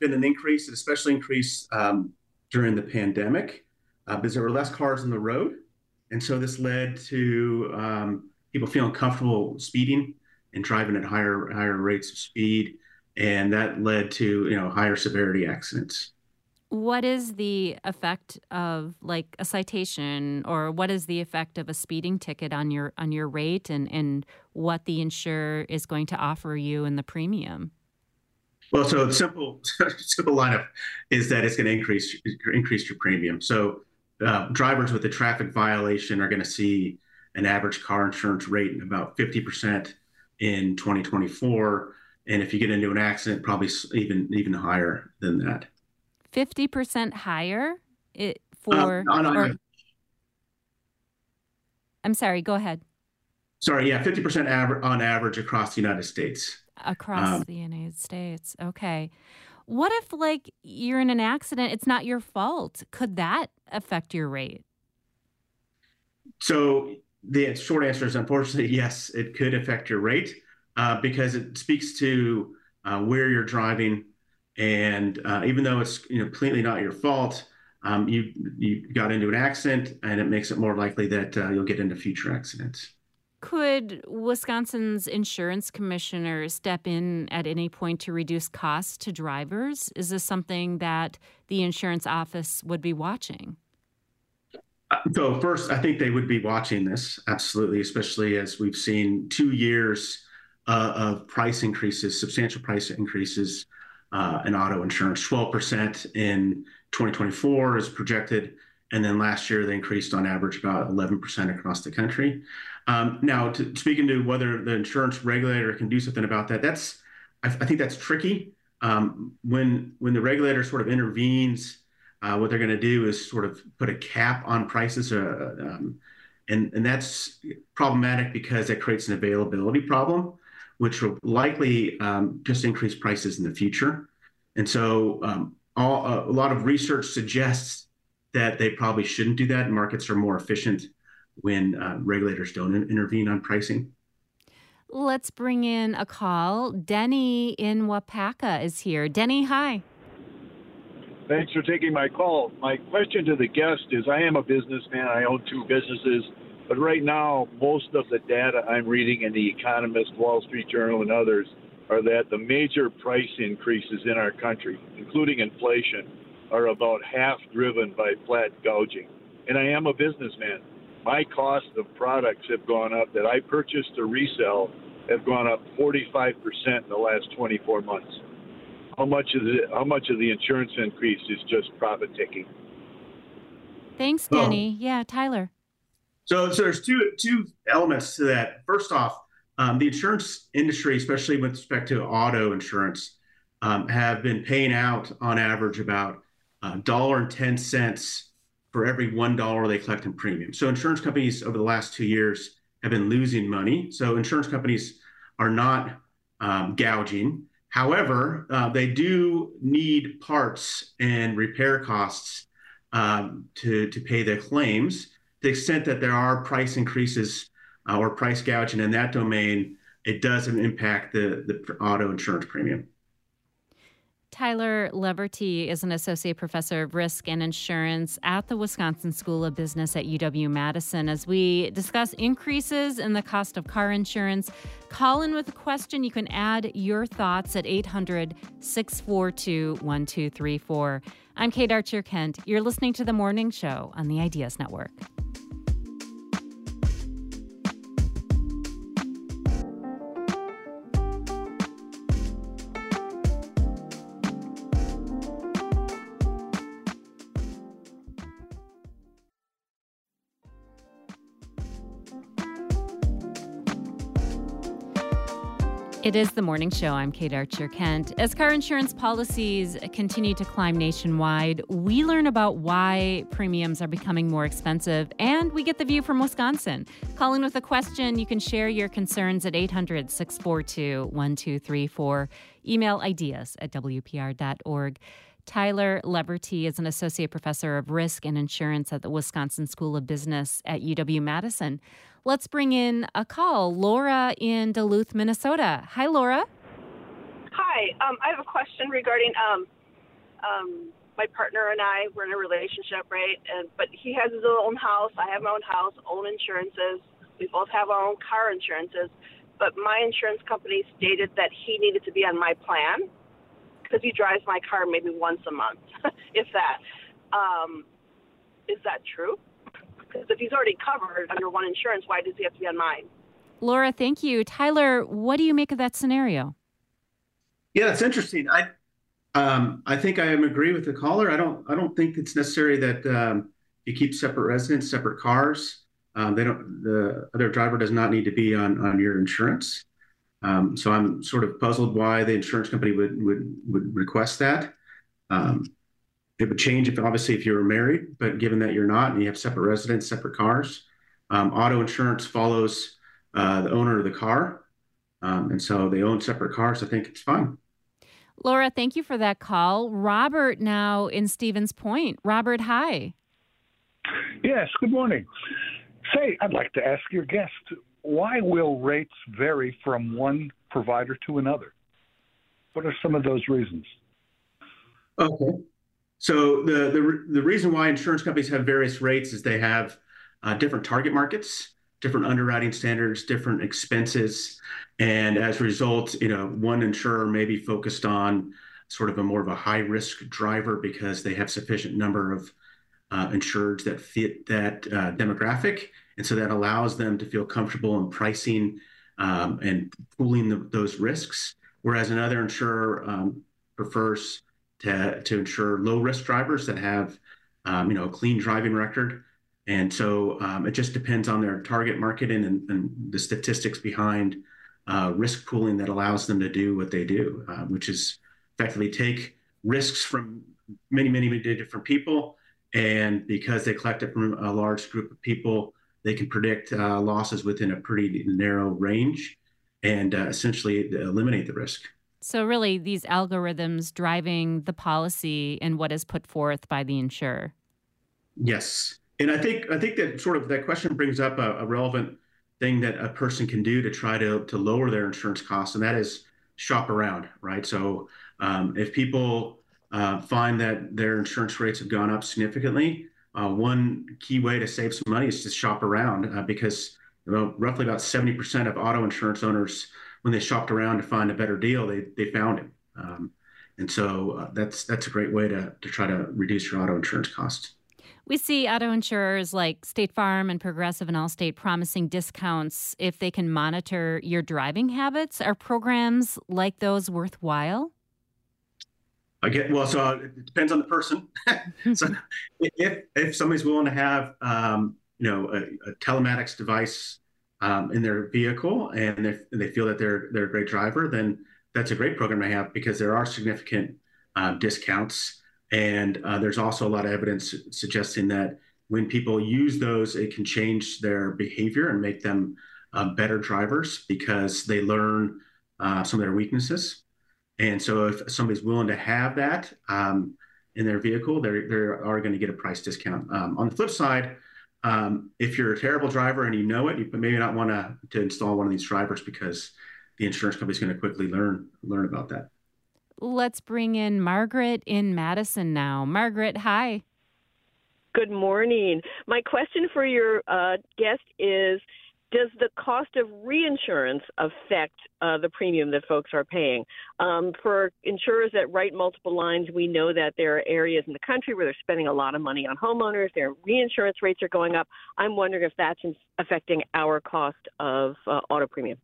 been an increase. It especially increased um, during the pandemic uh, because there were less cars on the road. And so this led to um, people feeling comfortable speeding and driving at higher higher rates of speed. And that led to, you know, higher severity accidents. What is the effect of like a citation, or what is the effect of a speeding ticket on your on your rate, and, and what the insurer is going to offer you in the premium? Well, so the simple simple lineup is that it's going to increase increase your premium. So uh, drivers with a traffic violation are going to see an average car insurance rate of about fifty percent in twenty twenty-four, and if you get into an accident, probably even even higher than that. fifty percent higher it, for... Uh, no, no, or, no. I'm sorry, go ahead. Sorry, yeah, fifty percent aver- on average across the United States. Across Um, the United States. Okay. What if, like, you're in an accident, it's not your fault? Could that affect your rate? So the short answer is, unfortunately, yes, it could affect your rate uh, because it speaks to uh, where you're driving. And uh, even though it's, you know, completely not your fault, um, you you got into an accident, and it makes it more likely that uh, you'll get into future accidents. Could Wisconsin's insurance commissioner step in at any point to reduce costs to drivers? Is this something that the insurance office would be watching? Uh, So first, I think they would be watching this, absolutely, especially as we've seen two years uh, of price increases, substantial price increases uh, in auto insurance. twelve percent in twenty twenty-four is projected, and then last year they increased on average about eleven percent across the country. Um, now, to, speaking to whether the insurance regulator can do something about that, that's I, I think that's tricky. Um, when when the regulator sort of intervenes, uh, what they're going to do is sort of put a cap on prices, uh, um, and and that's problematic because it creates an availability problem, which will likely um, just increase prices in the future. And so, um, all, uh, a lot of research suggests that they probably shouldn't do that, and markets are more efficient when uh, regulators don't in- intervene on pricing. Let's bring in a call. Denny in Wapaka is here. Denny, hi. Thanks for taking my call. My question to the guest is, I am a businessman. I own two businesses. But right now, most of the data I'm reading in The Economist, Wall Street Journal, and others are that the major price increases in our country, including inflation, are about half driven by flat gouging. And I am a businessman. My cost of products have gone up that I purchase to resell have gone up forty-five percent in the last twenty-four months. How much of the how much of the insurance increase is just profit taking? Thanks, Well, Denny. Yeah, Tyler. So, so there's two two elements to that. First off, um, the insurance industry, especially with respect to auto insurance, um, have been paying out on average about a dollar and ten cents for every one dollar they collect in premium. So insurance companies over the last two years have been losing money. So insurance companies are not um, gouging. However, uh, they do need parts and repair costs um, to to pay their claims. To the extent that there are price increases uh, or price gouging in that domain, it does impact the, the auto insurance premium. Tyler Leverty is an associate professor of risk and insurance at the Wisconsin School of Business at U W-Madison. As we discuss increases in the cost of car insurance, call in with a question. You can add your thoughts at eight hundred, six four two, one two three four. I'm Kate Archer-Kent. You're listening to The Morning Show on the Ideas Network. It is The Morning Show. I'm Kate Archer-Kent. As car insurance policies continue to climb nationwide, we learn about why premiums are becoming more expensive, and we get the view from Wisconsin. Call in with a question. You can share your concerns at eight hundred, six four two, one two three four. Email ideas at w p r dot org. Tyler Leverty is an associate professor of risk and insurance at the Wisconsin School of Business at U W-Madison. Let's bring in a call. Laura in Duluth, Minnesota. Hi, Laura. Hi. Um, I have a question regarding um, Um, my partner and I, we're in a relationship, right? And but he has his own house. I have my own house, own insurances. We both have our own car insurances. But my insurance company stated that he needed to be on my plan because he drives my car maybe once a month, if that. Um, is that true? Because if he's already covered under one insurance, why does he have to be on mine? Laura, thank you. Tyler, what do you make of that scenario? Yeah, that's interesting. I um, I think I am agree with the caller. I don't I don't think it's necessary that um, you keep separate residents, separate cars. Um, they don't. The other driver does not need to be on on your insurance. Um, so I'm sort of puzzled why the insurance company would would would request that. Um, it would change if obviously if you were married, but given that you're not and you have separate residents, separate cars, um, auto insurance follows uh, the owner of the car, um, and so they own separate cars. I think it's fine. Laura, thank you for that call. Robert, now in Stevens Point. Robert, hi. Yes. Good morning. Say, I'd like to ask your guest, why will rates vary from one provider to another? What are some of those reasons? Okay. So the, the, the reason why insurance companies have various rates is they have uh, different target markets, different underwriting standards, different expenses. And as a result, you know, one insurer may be focused on sort of a more of a high risk driver because they have sufficient number of uh, insureds that fit that uh, demographic. And so that allows them to feel comfortable in pricing um, and pooling the, those risks. Whereas another insurer um, prefers to, to insure low risk drivers that have, um, you know, a clean driving record. And so um, it just depends on their target marketing and, and the statistics behind uh, risk pooling that allows them to do what they do, uh, which is effectively take risks from many, many, many different people. And because they collect it from a large group of people, they can predict uh, losses within a pretty narrow range and uh, essentially eliminate the risk. So really, these algorithms driving the policy and what is put forth by the insurer. Yes. And I think I think that sort of that question brings up a, a relevant thing that a person can do to try to, to lower their insurance costs, and that is shop around, right? So um, if people uh, find that their insurance rates have gone up significantly, uh, one key way to save some money is to shop around uh, because you know, roughly about seventy percent of auto insurance owners, when they shopped around to find a better deal, they they found it. Um, and so uh, that's that's a great way to, to try to reduce your auto insurance costs. We see auto insurers like State Farm and Progressive and Allstate promising discounts if they can monitor your driving habits. Are programs like those worthwhile? I get well. So it depends on the person. So if if somebody's willing to have um, you know a, a telematics device um, in their vehicle and they, they feel that they're they're a great driver, then that's a great program to have because there are significant uh, discounts. And uh, there's also a lot of evidence suggesting that when people use those, it can change their behavior and make them uh, better drivers because they learn uh, some of their weaknesses. And so if somebody's willing to have that um, in their vehicle, they're, they are going to get a price discount. Um, on the flip side, um, if you're a terrible driver and you know it, you maybe not want to to install one of these drivers because the insurance company is going to quickly learn learn about that. Let's bring in Margaret in Madison now. Margaret, hi. Good morning. My question for your uh, guest is, does the cost of reinsurance affect uh, the premium that folks are paying? Um, for insurers that write multiple lines, we know that there are areas in the country where they're spending a lot of money on homeowners. Their reinsurance rates are going up. I'm wondering if that's affecting our cost of uh, auto premium.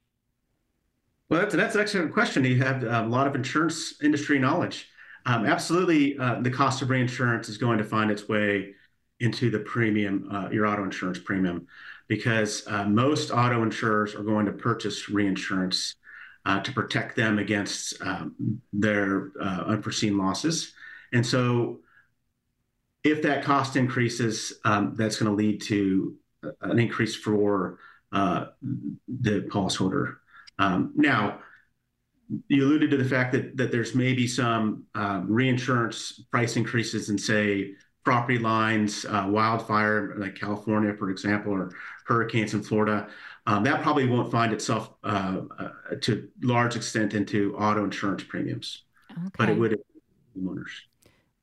Well, that's, that's an excellent question. You have a lot of insurance industry knowledge. Um, absolutely, uh, the cost of reinsurance is going to find its way into the premium, uh, your auto insurance premium, because uh, most auto insurers are going to purchase reinsurance uh, to protect them against um, their uh, unforeseen losses. And so if that cost increases, um, that's going to lead to an increase for uh, the policyholder. Um, now, you alluded to the fact that that there's maybe some um, reinsurance price increases in, say, property lines, uh, wildfire, like California, for example, or hurricanes in Florida. Um, that probably won't find itself uh, uh, to large extent into auto insurance premiums, Okay. but it would homeowners.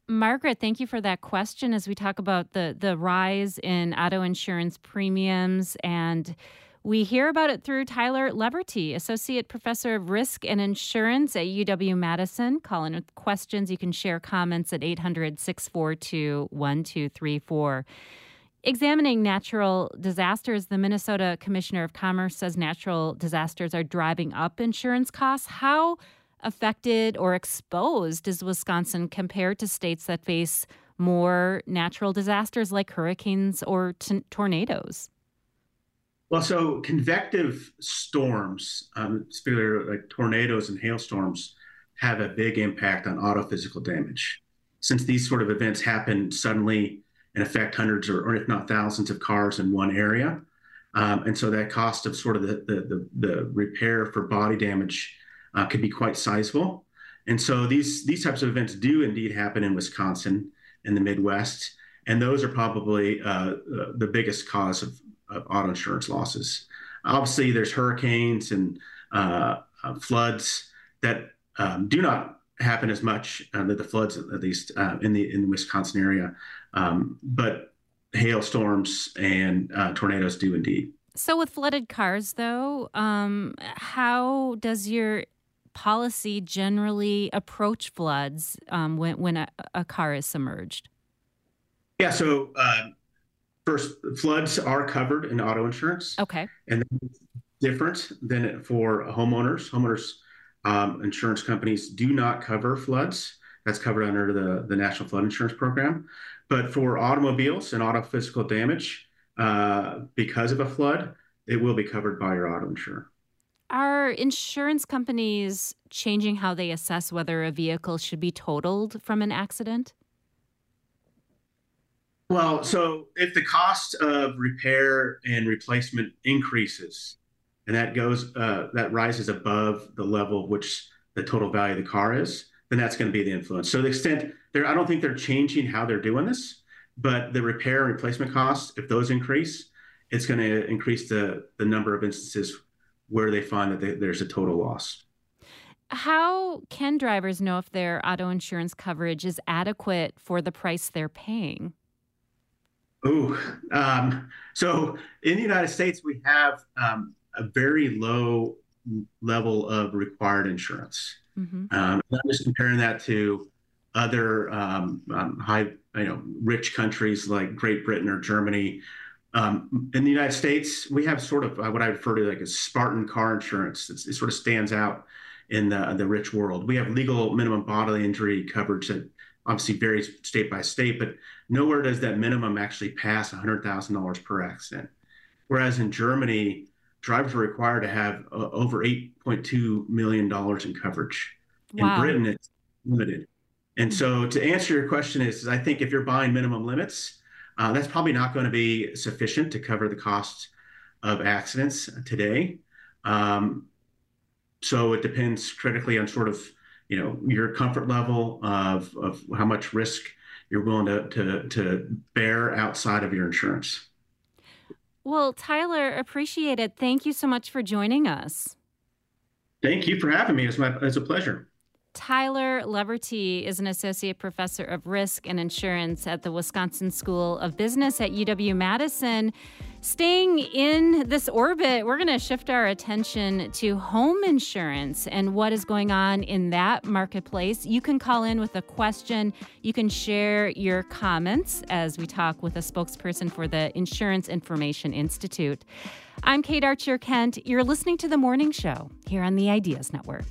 Margaret, thank you for that question as we talk about the, the rise in auto insurance premiums. And we hear about it through Tyler Leverty, Associate Professor of Risk and Insurance at U W-Madison. Call in with questions. You can share comments at eight hundred, six four two, one two three four. Examining natural disasters, the Minnesota Commissioner of Commerce says natural disasters are driving up insurance costs. How affected or exposed is Wisconsin compared to states that face more natural disasters like hurricanes or t- tornadoes? Well, so convective storms, um, particularly like tornadoes and hailstorms, have a big impact on auto physical damage. Since these sort of events happen suddenly and affect hundreds or, or if not thousands of cars in one area, um, and so that cost of sort of the the, the, the repair for body damage Uh, could be quite sizable. And so these these types of events do indeed happen in Wisconsin and the Midwest. And those are probably uh, uh, the biggest cause of, of auto insurance losses. Obviously, there's hurricanes and uh, uh, floods that um, do not happen as much, uh, the floods at least uh, in the in the Wisconsin area. Um, but hailstorms and uh, tornadoes do indeed. So with flooded cars, though, um, how does your policy generally approach floods um, when, when a, a car is submerged? Yeah, so uh, first, floods are covered in auto insurance. Okay. And that's different than for homeowners. Homeowners um, insurance companies do not cover floods. That's covered under the, the National Flood Insurance Program. But for automobiles and auto physical damage, uh, because of a flood, it will be covered by your auto insurer. Are insurance companies changing how they assess whether a vehicle should be totaled from an accident? Well, so if the cost of repair and replacement increases, and that goes, uh, that rises above the level which the total value of the car is, then that's going to be the influence. So the extent there, I don't think they're changing how they're doing this, but the repair and replacement costs, if those increase, it's going to increase the the number of instances where they find that they, there's a total loss. How can drivers know if their auto insurance coverage is adequate for the price they're paying? Ooh, um, so in the United States, we have um, a very low level of required insurance. Mm-hmm. Um, I'm just comparing that to other um, um, high, you know, rich countries like Great Britain or Germany. Um, in the United States, we have sort of what I refer to like a Spartan car insurance. It's, it sort of stands out in the, the rich world. We have legal minimum bodily injury coverage that obviously varies state by state, but nowhere does that minimum actually pass one hundred thousand dollars per accident. Whereas in Germany, drivers are required to have uh, over eight point two million dollars in coverage. Wow. In Britain, it's limited. And so to answer your question is, is I think if you're buying minimum limits, Uh, that's probably not going to be sufficient to cover the cost of accidents today. Um, so it depends critically on sort of, you know, your comfort level of, of how much risk you're willing to, to, to bear outside of your insurance. Well, Tyler, appreciate it. Thank you so much for joining us. Thank you for having me. It's my, it's a pleasure. Tyler Leverty is an associate professor of risk and insurance at the Wisconsin School of Business at U W-Madison. Staying in this orbit, we're going to shift our attention to home insurance and what is going on in that marketplace. You can call in with a question. You can share your comments as we talk with a spokesperson for the Insurance Information Institute. I'm Kate Archer Kent. You're listening to The Morning Show here on the Ideas Network.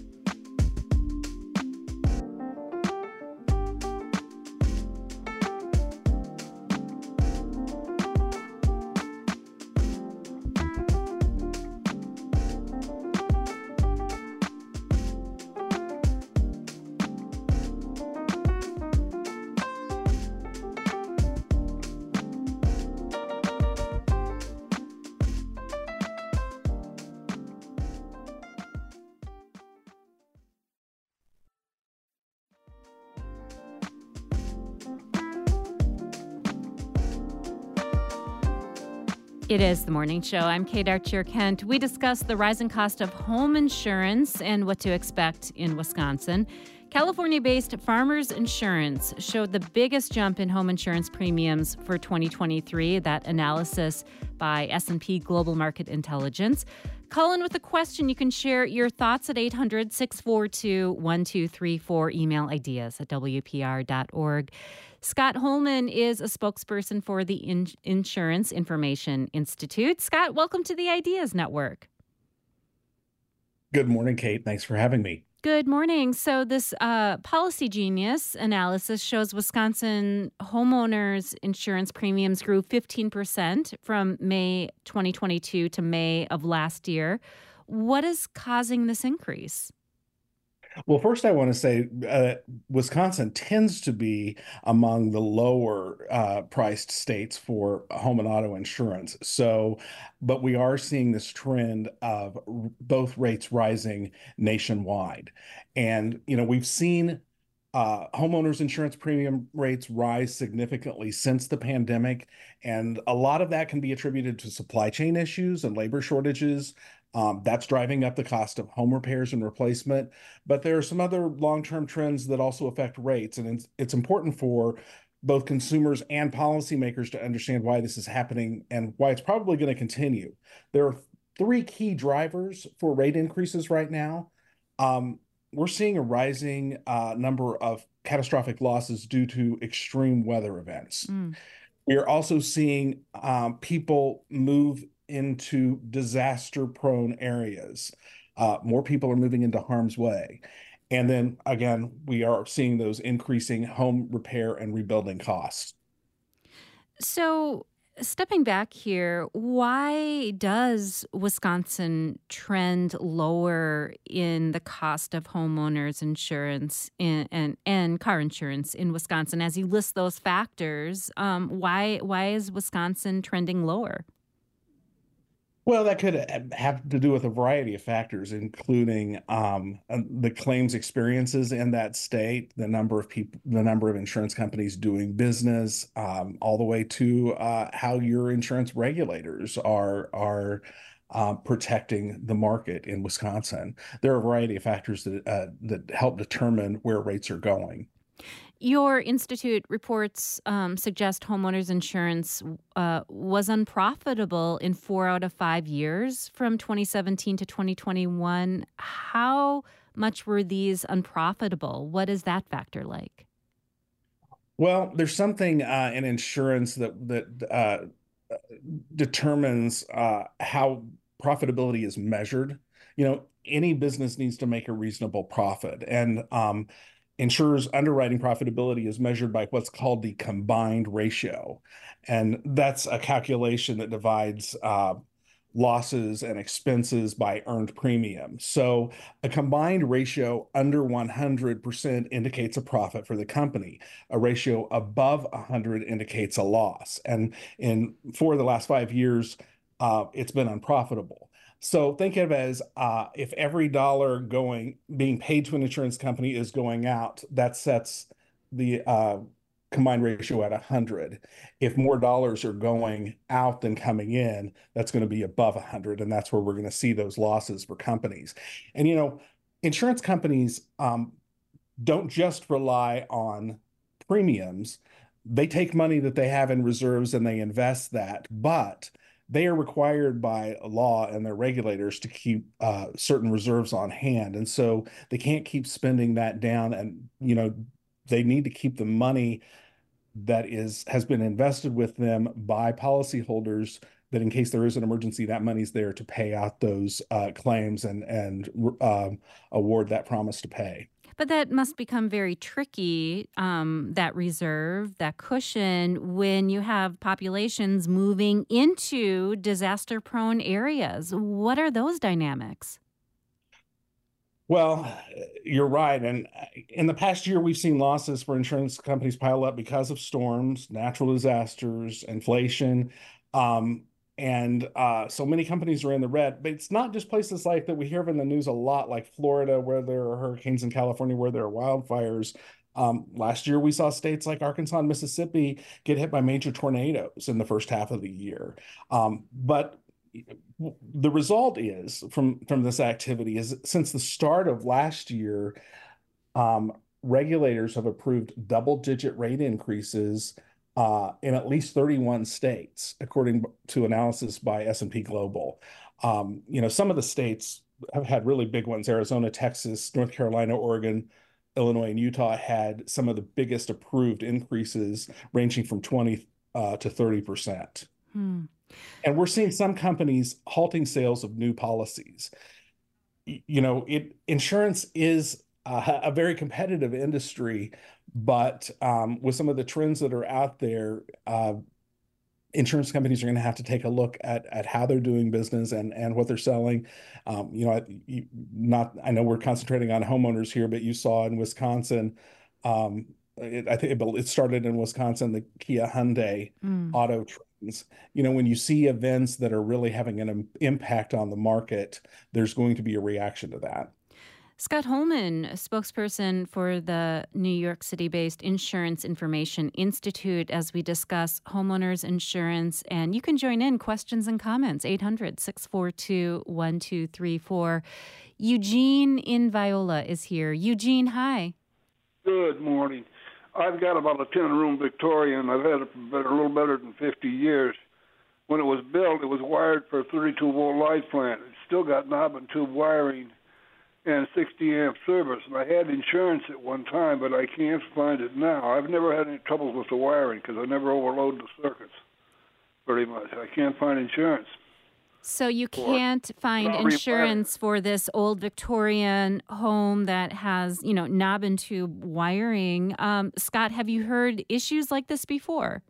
It is The Morning Show. I'm Kate Archer Kent. We discuss the rising cost of home insurance and what to expect in Wisconsin. California-based Farmers Insurance showed the biggest jump in home insurance premiums for twenty twenty-three. That analysis by S and P Global Market Intelligence. Call in with a question. You can share your thoughts at eight hundred, six four two, one two three four. Email ideas at W P R dot org. Scott Holman is a spokesperson for the In- Insurance Information Institute. Scott, welcome to the Ideas Network. Good morning, Kate. Thanks for having me. Good morning. So this uh, Policy Genius analysis shows Wisconsin homeowners insurance premiums grew fifteen percent from May twenty twenty-two to May of last year. What is causing this increase? Well, first, I want to say uh, Wisconsin tends to be among the lower uh, priced states for home and auto insurance. So, but we are seeing this trend of r- both rates rising nationwide. And, you know, we've seen uh, homeowners insurance premium rates rise significantly since the pandemic. And a lot of that can be attributed to supply chain issues and labor shortages. Um, that's driving up the cost of home repairs and replacement. But there are some other long-term trends that also affect rates. And it's, it's important for both consumers and policymakers to understand why this is happening and why it's probably going to continue. There are three key drivers for rate increases right now. Um, we're seeing a rising uh, number of catastrophic losses due to extreme weather events. Mm. We're also seeing um, people move into disaster-prone areas. Uh, more people are moving into harm's way. And then, again, we are seeing those increasing home repair and rebuilding costs. So, stepping back here, why does Wisconsin trend lower in the cost of homeowners insurance in, and, and car insurance in Wisconsin? As you list those factors, um, why why is Wisconsin trending lower? Well, that could have to do with a variety of factors, including um, the claims experiences in that state, the number of people, the number of insurance companies doing business, um, all the way to uh, how your insurance regulators are are uh, protecting the market in Wisconsin. There are a variety of factors that uh, that help determine where rates are going. Your institute reports um, suggest homeowners insurance uh, was unprofitable in four out of five years from twenty seventeen to twenty twenty-one. How much were these unprofitable? What is that factor like? Well, there's something uh, in insurance that that uh, determines uh, how profitability is measured. You know, any business needs to make a reasonable profit, and um, insurers' underwriting profitability is measured by what's called the combined ratio. And that's a calculation that divides uh, losses and expenses by earned premium. So a combined ratio under one hundred percent indicates a profit for the company. A ratio above one hundred indicates a loss. And in for the last five years, uh, it's been unprofitable. So think of it as uh, if every dollar going being paid to an insurance company is going out, that sets the uh, combined ratio at one hundred. If more dollars are going out than coming in, that's going to be above one hundred, and that's where we're going to see those losses for companies. And, you know, insurance companies um, don't just rely on premiums. They take money that they have in reserves and they invest that, but they are required by law and their regulators to keep uh, certain reserves on hand. And so they can't keep spending that down. And, you know, they need to keep the money that is has been invested with them by policyholders, that in case there is an emergency, that money's there to pay out those uh, claims and, and um, award that promise to pay. But that must become very tricky, um, that reserve, that cushion, when you have populations moving into disaster-prone areas. What are those dynamics? Well, you're right. And in the past year, we've seen losses for insurance companies pile up because of storms, natural disasters, inflation. Um, And uh, so many companies are in the red, but it's not just places like that we hear of in the news a lot, like Florida, where there are hurricanes, in California, where there are wildfires. Um, last year, we saw states like Arkansas and Mississippi get hit by major tornadoes in the first half of the year. Um, but the result is from, from this activity is since the start of last year, Um, regulators have approved double-digit rate increases uh, in at least thirty-one states, according to analysis by S and P Global. Um, you know, some of the states have had really big ones. Arizona, Texas, North Carolina, Oregon, Illinois, and Utah had some of the biggest approved increases, ranging from twenty uh, to thirty percent. Hmm. And we're seeing some companies halting sales of new policies. You know, it insurance is uh, a very competitive industry, but um, with some of the trends that are out there, uh, insurance companies are going to have to take a look at at how they're doing business and and what they're selling. Um, you know, you, not I know we're concentrating on homeowners here, but you saw in Wisconsin, um, it, I think it, it started in Wisconsin, the Kia Hyundai Mm. auto trends. You know, when you see events that are really having an im- impact on the market, there's going to be a reaction to that. Scott Holman, a spokesperson for the New York City-based Insurance Information Institute, as we discuss homeowners insurance. And you can join in questions and comments, eight hundred, six four two, one two three four. Eugene in Viola is here. Eugene, hi. Good morning. I've got about a ten-room Victorian. I've had it for a little better than fifty years. When it was built, it was wired for a thirty-two volt light plant. It's still got knob and tube wiring and sixty amp service. And I had insurance at one time, but I can't find it now. I've never had any troubles with the wiring because I never overload the circuits very much. I can't find insurance. So you can't find insurance for this old Victorian home that has, you know, knob and tube wiring. Um, Scott, have you heard issues like this before?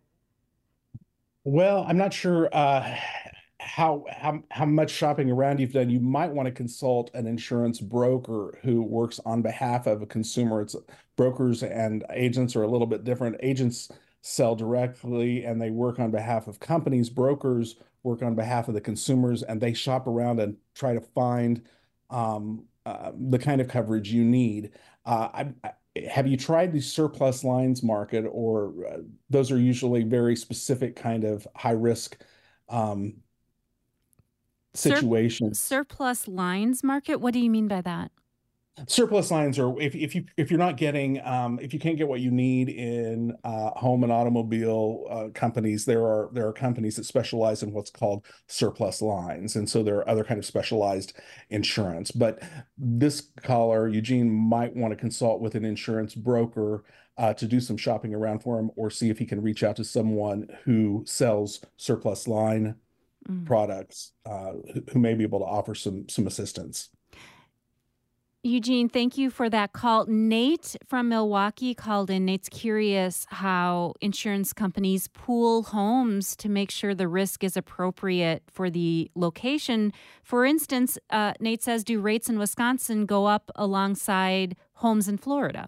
Well, I'm not sure uh, how, how how much shopping around you've done. You might want to consult an insurance broker who works on behalf of a consumer. It's brokers and agents are a little bit different. Agents sell directly and they work on behalf of companies. Brokers work on behalf of the consumers and they shop around and try to find um, uh, the kind of coverage you need. Uh, I, I, have you tried the surplus lines market, or uh, those are usually very specific kind of high risk um, situations? Sur- surplus lines market? What do you mean by that? Surplus lines are if if you if you're not getting um, if you can't get what you need in uh, home and automobile uh, companies, there are there are companies that specialize in what's called surplus lines, and so there are other kind of specialized insurance. But this caller, Eugene, might want to consult with an insurance broker uh, to do some shopping around for him, or see if he can reach out to someone who sells surplus line mm. products uh, who, who may be able to offer some some assistance. Eugene, thank you for that call. Nate from Milwaukee called in. Nate's curious how insurance companies pool homes to make sure the risk is appropriate for the location. For instance, uh, Nate says, do rates in Wisconsin go up alongside homes in Florida?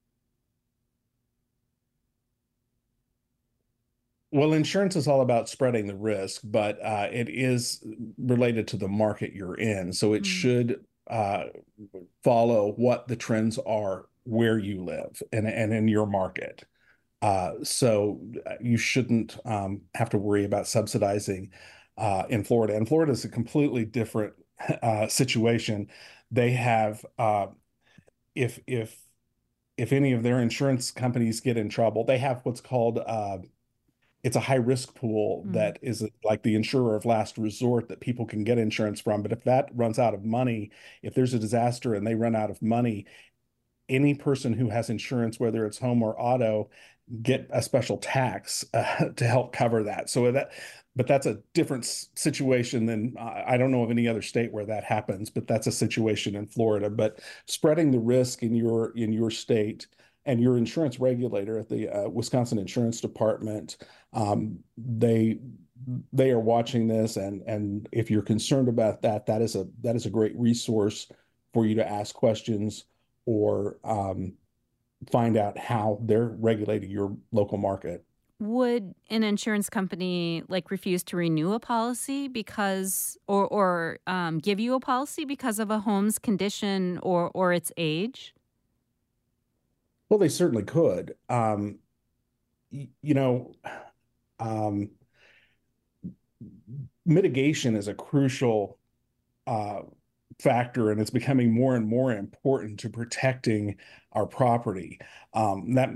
Well, insurance is all about spreading the risk, but uh, it is related to the market you're in. So it mm. should uh, follow what the trends are where you live and, and in your market. Uh, so you shouldn't um, have to worry about subsidizing uh, in Florida. And Florida is a completely different uh, situation. They have, uh, if if if any of their insurance companies get in trouble, they have what's called uh, it's a high risk pool mm. that is like the insurer of last resort that people can get insurance from. But if that runs out of money, if there's a disaster and they run out of money, any person who has insurance, whether it's home or auto, get a special tax uh, to help cover that. So that, but that's a different situation than uh, I don't know of any other state where that happens, but that's a situation in Florida. But spreading the risk in your in your state, and your insurance regulator at the uh, Wisconsin Insurance Department, um, they they are watching this, and and if you're concerned about that, that is a that is a great resource for you to ask questions or um, find out how they're regulating your local market. Would an insurance company like refuse to renew a policy because, or or um, give you a policy because of a home's condition or or its age? Well, they certainly could. Um, y- you know, um, mitigation is a crucial uh, factor, and it's becoming more and more important to protecting our property. Um, that,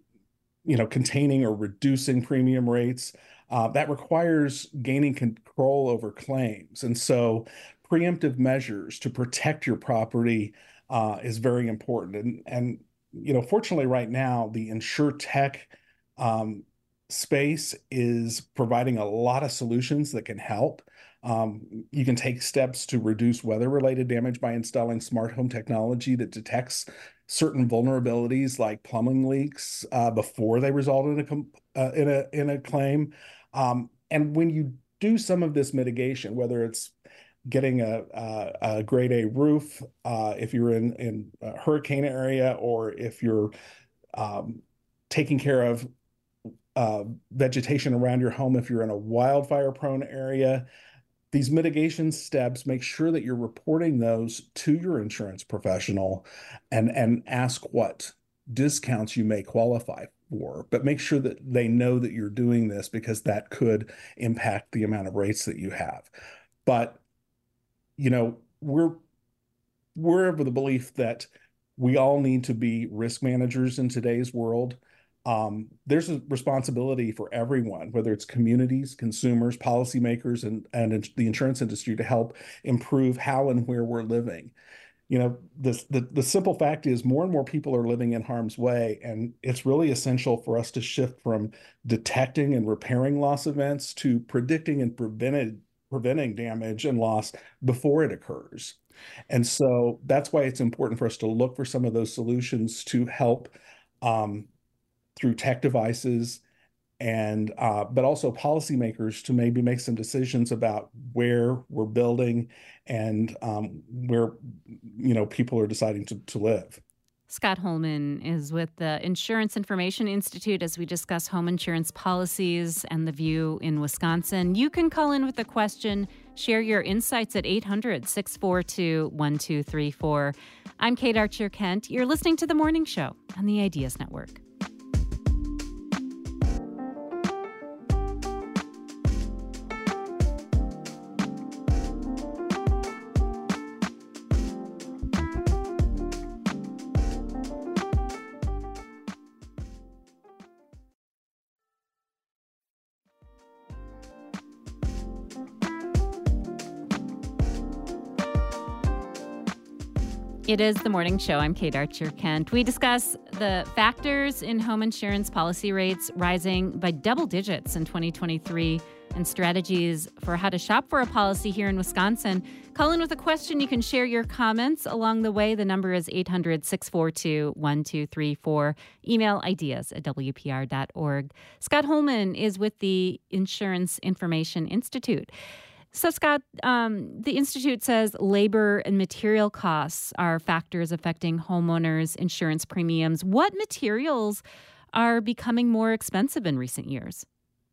you know, containing or reducing premium rates, uh, that requires gaining control over claims. And so preemptive measures to protect your property uh, is very important. And, and, you know, fortunately right now, the InsurTech um, space is providing a lot of solutions that can help. Um, you can take steps to reduce weather-related damage by installing smart home technology that detects certain vulnerabilities like plumbing leaks uh, before they result in a uh, in a in a claim. Um, and when you do some of this mitigation, whether it's getting a, a, a grade A roof, uh, if you're in in a hurricane area, or if you're um, taking care of uh, vegetation around your home, if you're in a wildfire-prone area. These mitigation steps, make sure that you're reporting those to your insurance professional and, and ask what discounts you may qualify for, but make sure that they know that you're doing this, because that could impact the amount of rates that you have. But, you know, we're, we're of the belief that we all need to be risk managers in today's world. Um, there's a responsibility for everyone, whether it's communities, consumers, policymakers, and, and the insurance industry, to help improve how and where we're living. You know, this, the, the simple fact is more and more people are living in harm's way, and it's really essential for us to shift from detecting and repairing loss events to predicting and prevented, preventing damage and loss before it occurs. And so that's why it's important for us to look for some of those solutions to help um, through tech devices, and uh, but also policymakers to maybe make some decisions about where we're building and um, where, you know, people are deciding to, to live. Scott Holman is with the Insurance Information Institute as we discuss home insurance policies and the view in Wisconsin. You can call in with a question, share your insights at eight hundred, six four two, one two three four. I'm Kate Archer Kent. You're listening to The Morning Show on the Ideas Network. It is The Morning Show. I'm Kate Archer Kent. We discuss the factors in home insurance policy rates rising by double digits in twenty twenty-three and strategies for how to shop for a policy here in Wisconsin. Call in with a question. You can share your comments along the way. The number is eight hundred, six four two, one two three four. Email ideas at w p r dot org. Scott Holman is with the Insurance Information Institute. So, Scott, um, the Institute says labor and material costs are factors affecting homeowners' insurance premiums. What materials are becoming more expensive in recent years?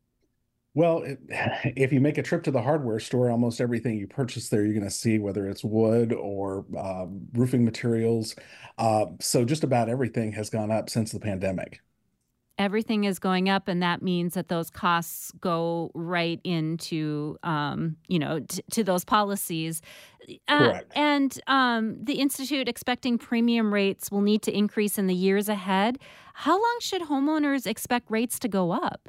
Well, if you make a trip to the hardware store, almost everything you purchase there, you're going to see, whether it's wood or um, roofing materials. Uh, so just about everything has gone up since the pandemic. Everything is going up, and that means that those costs go right into, um, you know, t- to those policies. Uh, Correct. And um, the Institute expecting premium rates will need to increase in the years ahead. How long should homeowners expect rates to go up?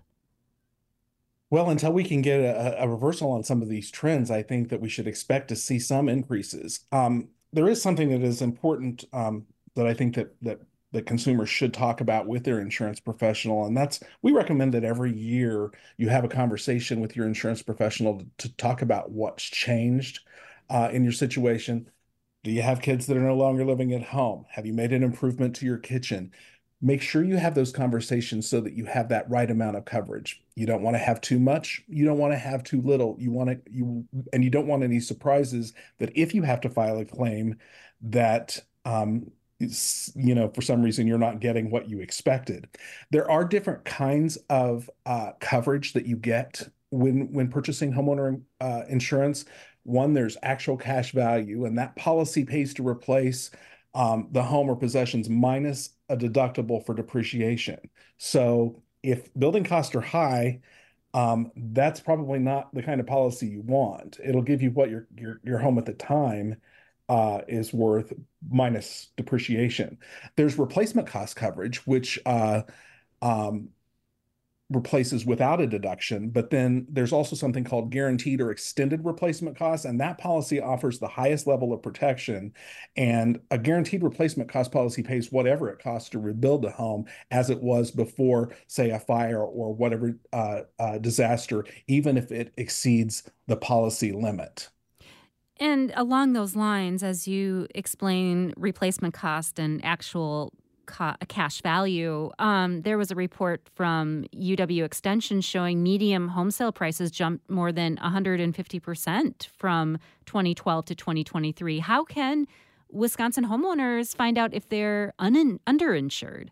Well, until we can get a, a reversal on some of these trends, I think that we should expect to see some increases. Um, there is something that is important um, that I think that that that consumers should talk about with their insurance professional. And that's, we recommend that every year you have a conversation with your insurance professional to, to talk about what's changed uh, in your situation. Do you have kids that are no longer living at home? Have you made an improvement to your kitchen? Make sure you have those conversations so that you have that right amount of coverage. You don't want to have too much. You don't want to have too little. You want to, you, and you don't want any surprises that if you have to file a claim that, um, you know, for some reason you're not getting what you expected. There are different kinds of uh, coverage that you get when when purchasing homeowner uh, insurance. One, there's actual cash value, and that policy pays to replace um, the home or possessions minus a deductible for depreciation. So if building costs are high, um, that's probably not the kind of policy you want. It'll give you what your your your home at the time uh, is worth minus depreciation. There's replacement cost coverage, which uh, um, replaces without a deduction, but then there's also something called guaranteed or extended replacement costs, and that policy offers the highest level of protection. And a guaranteed replacement cost policy pays whatever it costs to rebuild a home as it was before, say, a fire or whatever uh, uh, disaster, even if it exceeds the policy limit. And along those lines, as you explain replacement cost and actual cash value, um, there was a report from U W Extension showing medium home sale prices jumped more than one hundred fifty percent from twenty twelve to twenty twenty-three. How can Wisconsin homeowners find out if they're un- underinsured?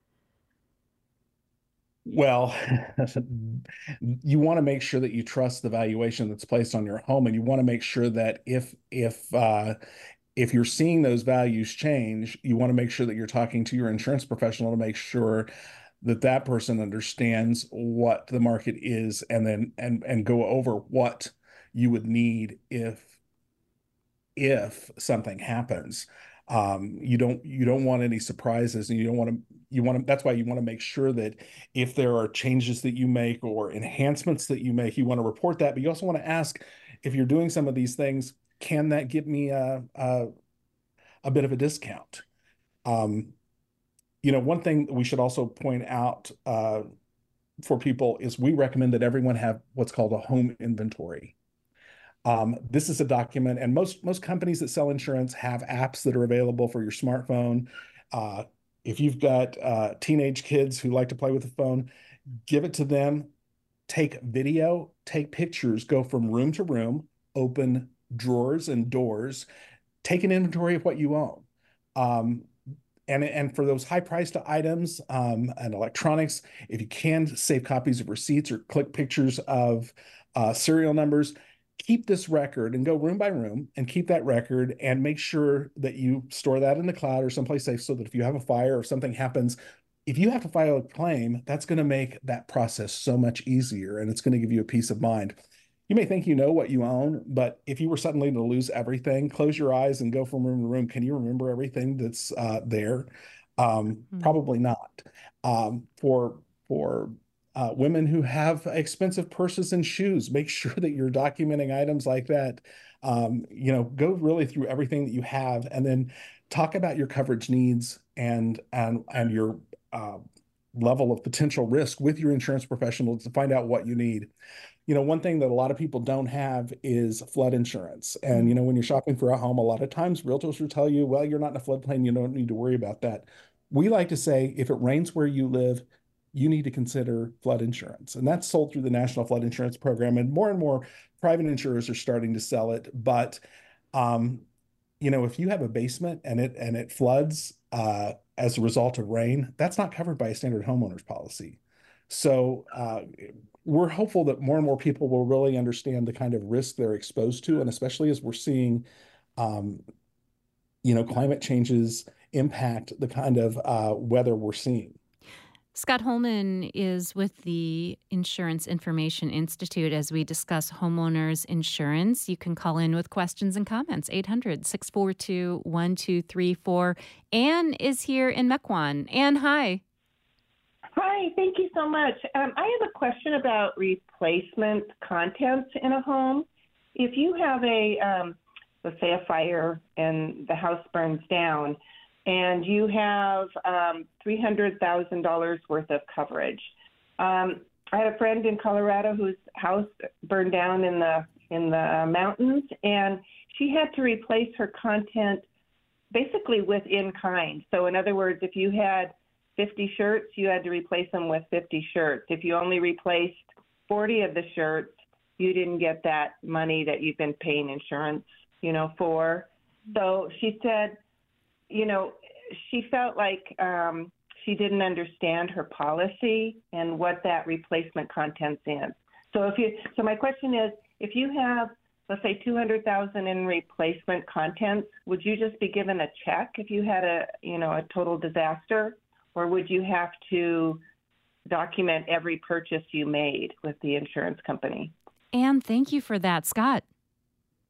Well, you want to make sure that you trust the valuation that's placed on your home, and you want to make sure that if if uh, if you're seeing those values change, you want to make sure that you're talking to your insurance professional to make sure that that person understands what the market is, and then and and go over what you would need if if something happens. Um, you don't you don't want any surprises, and you don't want to you want to that's why you want to make sure that if there are changes that you make or enhancements that you make, you want to report that. But you also want to ask, if you're doing some of these things, can that give me a a, a bit of a discount? Um, you know, one thing we should also point out uh, for people is we recommend that everyone have what's called a home inventory. Um, this is a document, and most most companies that sell insurance have apps that are available for your smartphone. Uh, if you've got uh, teenage kids who like to play with the phone, give it to them. Take video, take pictures, go from room to room, open drawers and doors, take an inventory of what you own. Um, and, and for those high-priced items um, and electronics, if you can, save copies of receipts or click pictures of uh, serial numbers. Keep this record and go room by room and keep that record, and make sure that you store that in the cloud or someplace safe, so that if you have a fire or something happens, if you have to file a claim, that's going to make that process so much easier, and it's going to give you a peace of mind. You may think you know what you own, but if you were suddenly to lose everything, close your eyes and go from room to room. Can you remember everything that's uh, there? Um, mm-hmm. Probably not. Um, for for Uh, women who have expensive purses and shoes, make sure that you're documenting items like that. Um, you know, go really through everything that you have, and then talk about your coverage needs and and and your uh, level of potential risk with your insurance professional to find out what you need. You know, one thing that a lot of people don't have is flood insurance. And, you know, when you're shopping for a home, a lot of times realtors will tell you, well, you're not in a floodplain, you don't need to worry about that. We like to say, if it rains where you live, you need to consider flood insurance. And that's sold through the National Flood Insurance Program. And more and more private insurers are starting to sell it. But, um, you know, if you have a basement and it and it floods uh, as a result of rain, that's not covered by a standard homeowner's policy. So uh, we're hopeful that more and more people will really understand the kind of risk they're exposed to. And especially as we're seeing, um, you know, climate changes impact the kind of uh, weather we're seeing. Scott Holman is with the Insurance Information Institute as we discuss homeowners insurance. You can call in with questions and comments, eight hundred, six four two, one two three four. Anne is here in Mequon. Anne, hi. Hi, thank you so much. Um, I have a question about replacement contents in a home. If you have a, um, let's say a fire and the house burns down, and you have um, three hundred thousand dollars worth of coverage. Um, I had a friend in Colorado whose house burned down in the in the mountains, and she had to replace her content basically with in kind. So in other words, if you had fifty shirts, you had to replace them with fifty shirts. If you only replaced forty of the shirts, you didn't get that money that you've been paying insurance, you know, for. So she said, you know, she felt like um, she didn't understand her policy and what that replacement contents is. So if you, so my question is, if you have, let's say, two hundred thousand in replacement contents, would you just be given a check if you had a, you know, a total disaster, or would you have to document every purchase you made with the insurance company? Anne, thank you for that. Scott.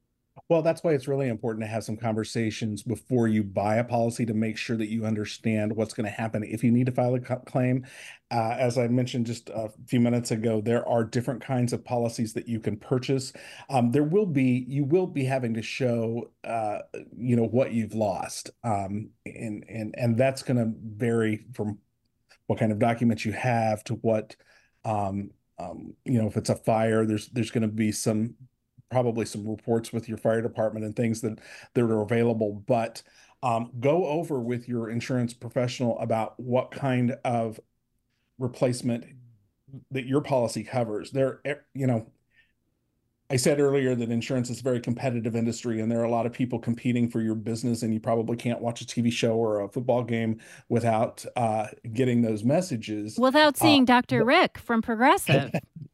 Well, that's why it's really important to have some conversations before you buy a policy to make sure that you understand what's going to happen if you need to file a claim. Uh, as I mentioned just a few minutes ago, there are different kinds of policies that you can purchase. Um, there will be, you will be having to show, uh, you know, what you've lost. Um, and, and, and that's going to vary from what kind of documents you have to what, um, um, you know, if it's a fire, there's, there's going to be some probably some reports with your fire department and things that, that are available, but um, go over with your insurance professional about what kind of replacement that your policy covers. There, you know, I said earlier that insurance is a very competitive industry, and there are a lot of people competing for your business, and you probably can't watch a T V show or a football game without uh, getting those messages. Without seeing uh, Doctor Rick from Progressive.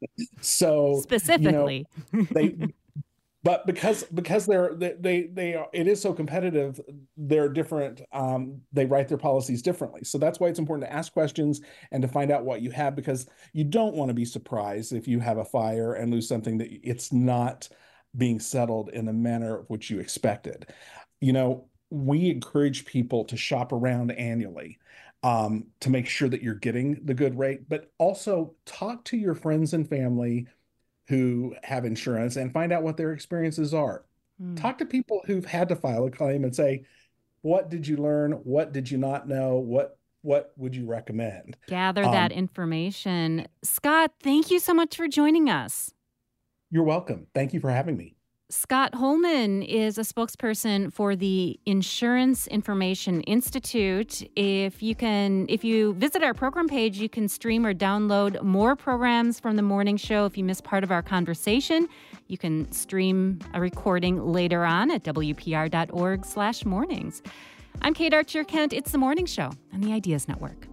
So specifically, you know, they. But because because they're they they, they are, it is so competitive, they're different. Um, they write their policies differently, so that's why it's important to ask questions and to find out what you have, because you don't want to be surprised if you have a fire and lose something that it's not being settled in the manner which you expected. You know, we encourage people to shop around annually um, to make sure that you're getting the good rate, but also talk to your friends and family who have insurance and find out what their experiences are. Mm. Talk to people who've had to file a claim and say, what did you learn? What did you not know? What what would you recommend? Gather um, that information. Scott, thank you so much for joining us. You're welcome. Thank you for having me. Scott Holman is a spokesperson for the Insurance Information Institute. If you can, if you visit our program page, you can stream or download more programs from the morning show. If you missed part of our conversation, you can stream a recording later on at W P R dot org slash mornings. I'm Kate Archer Kent. It's the Morning Show on the Ideas Network.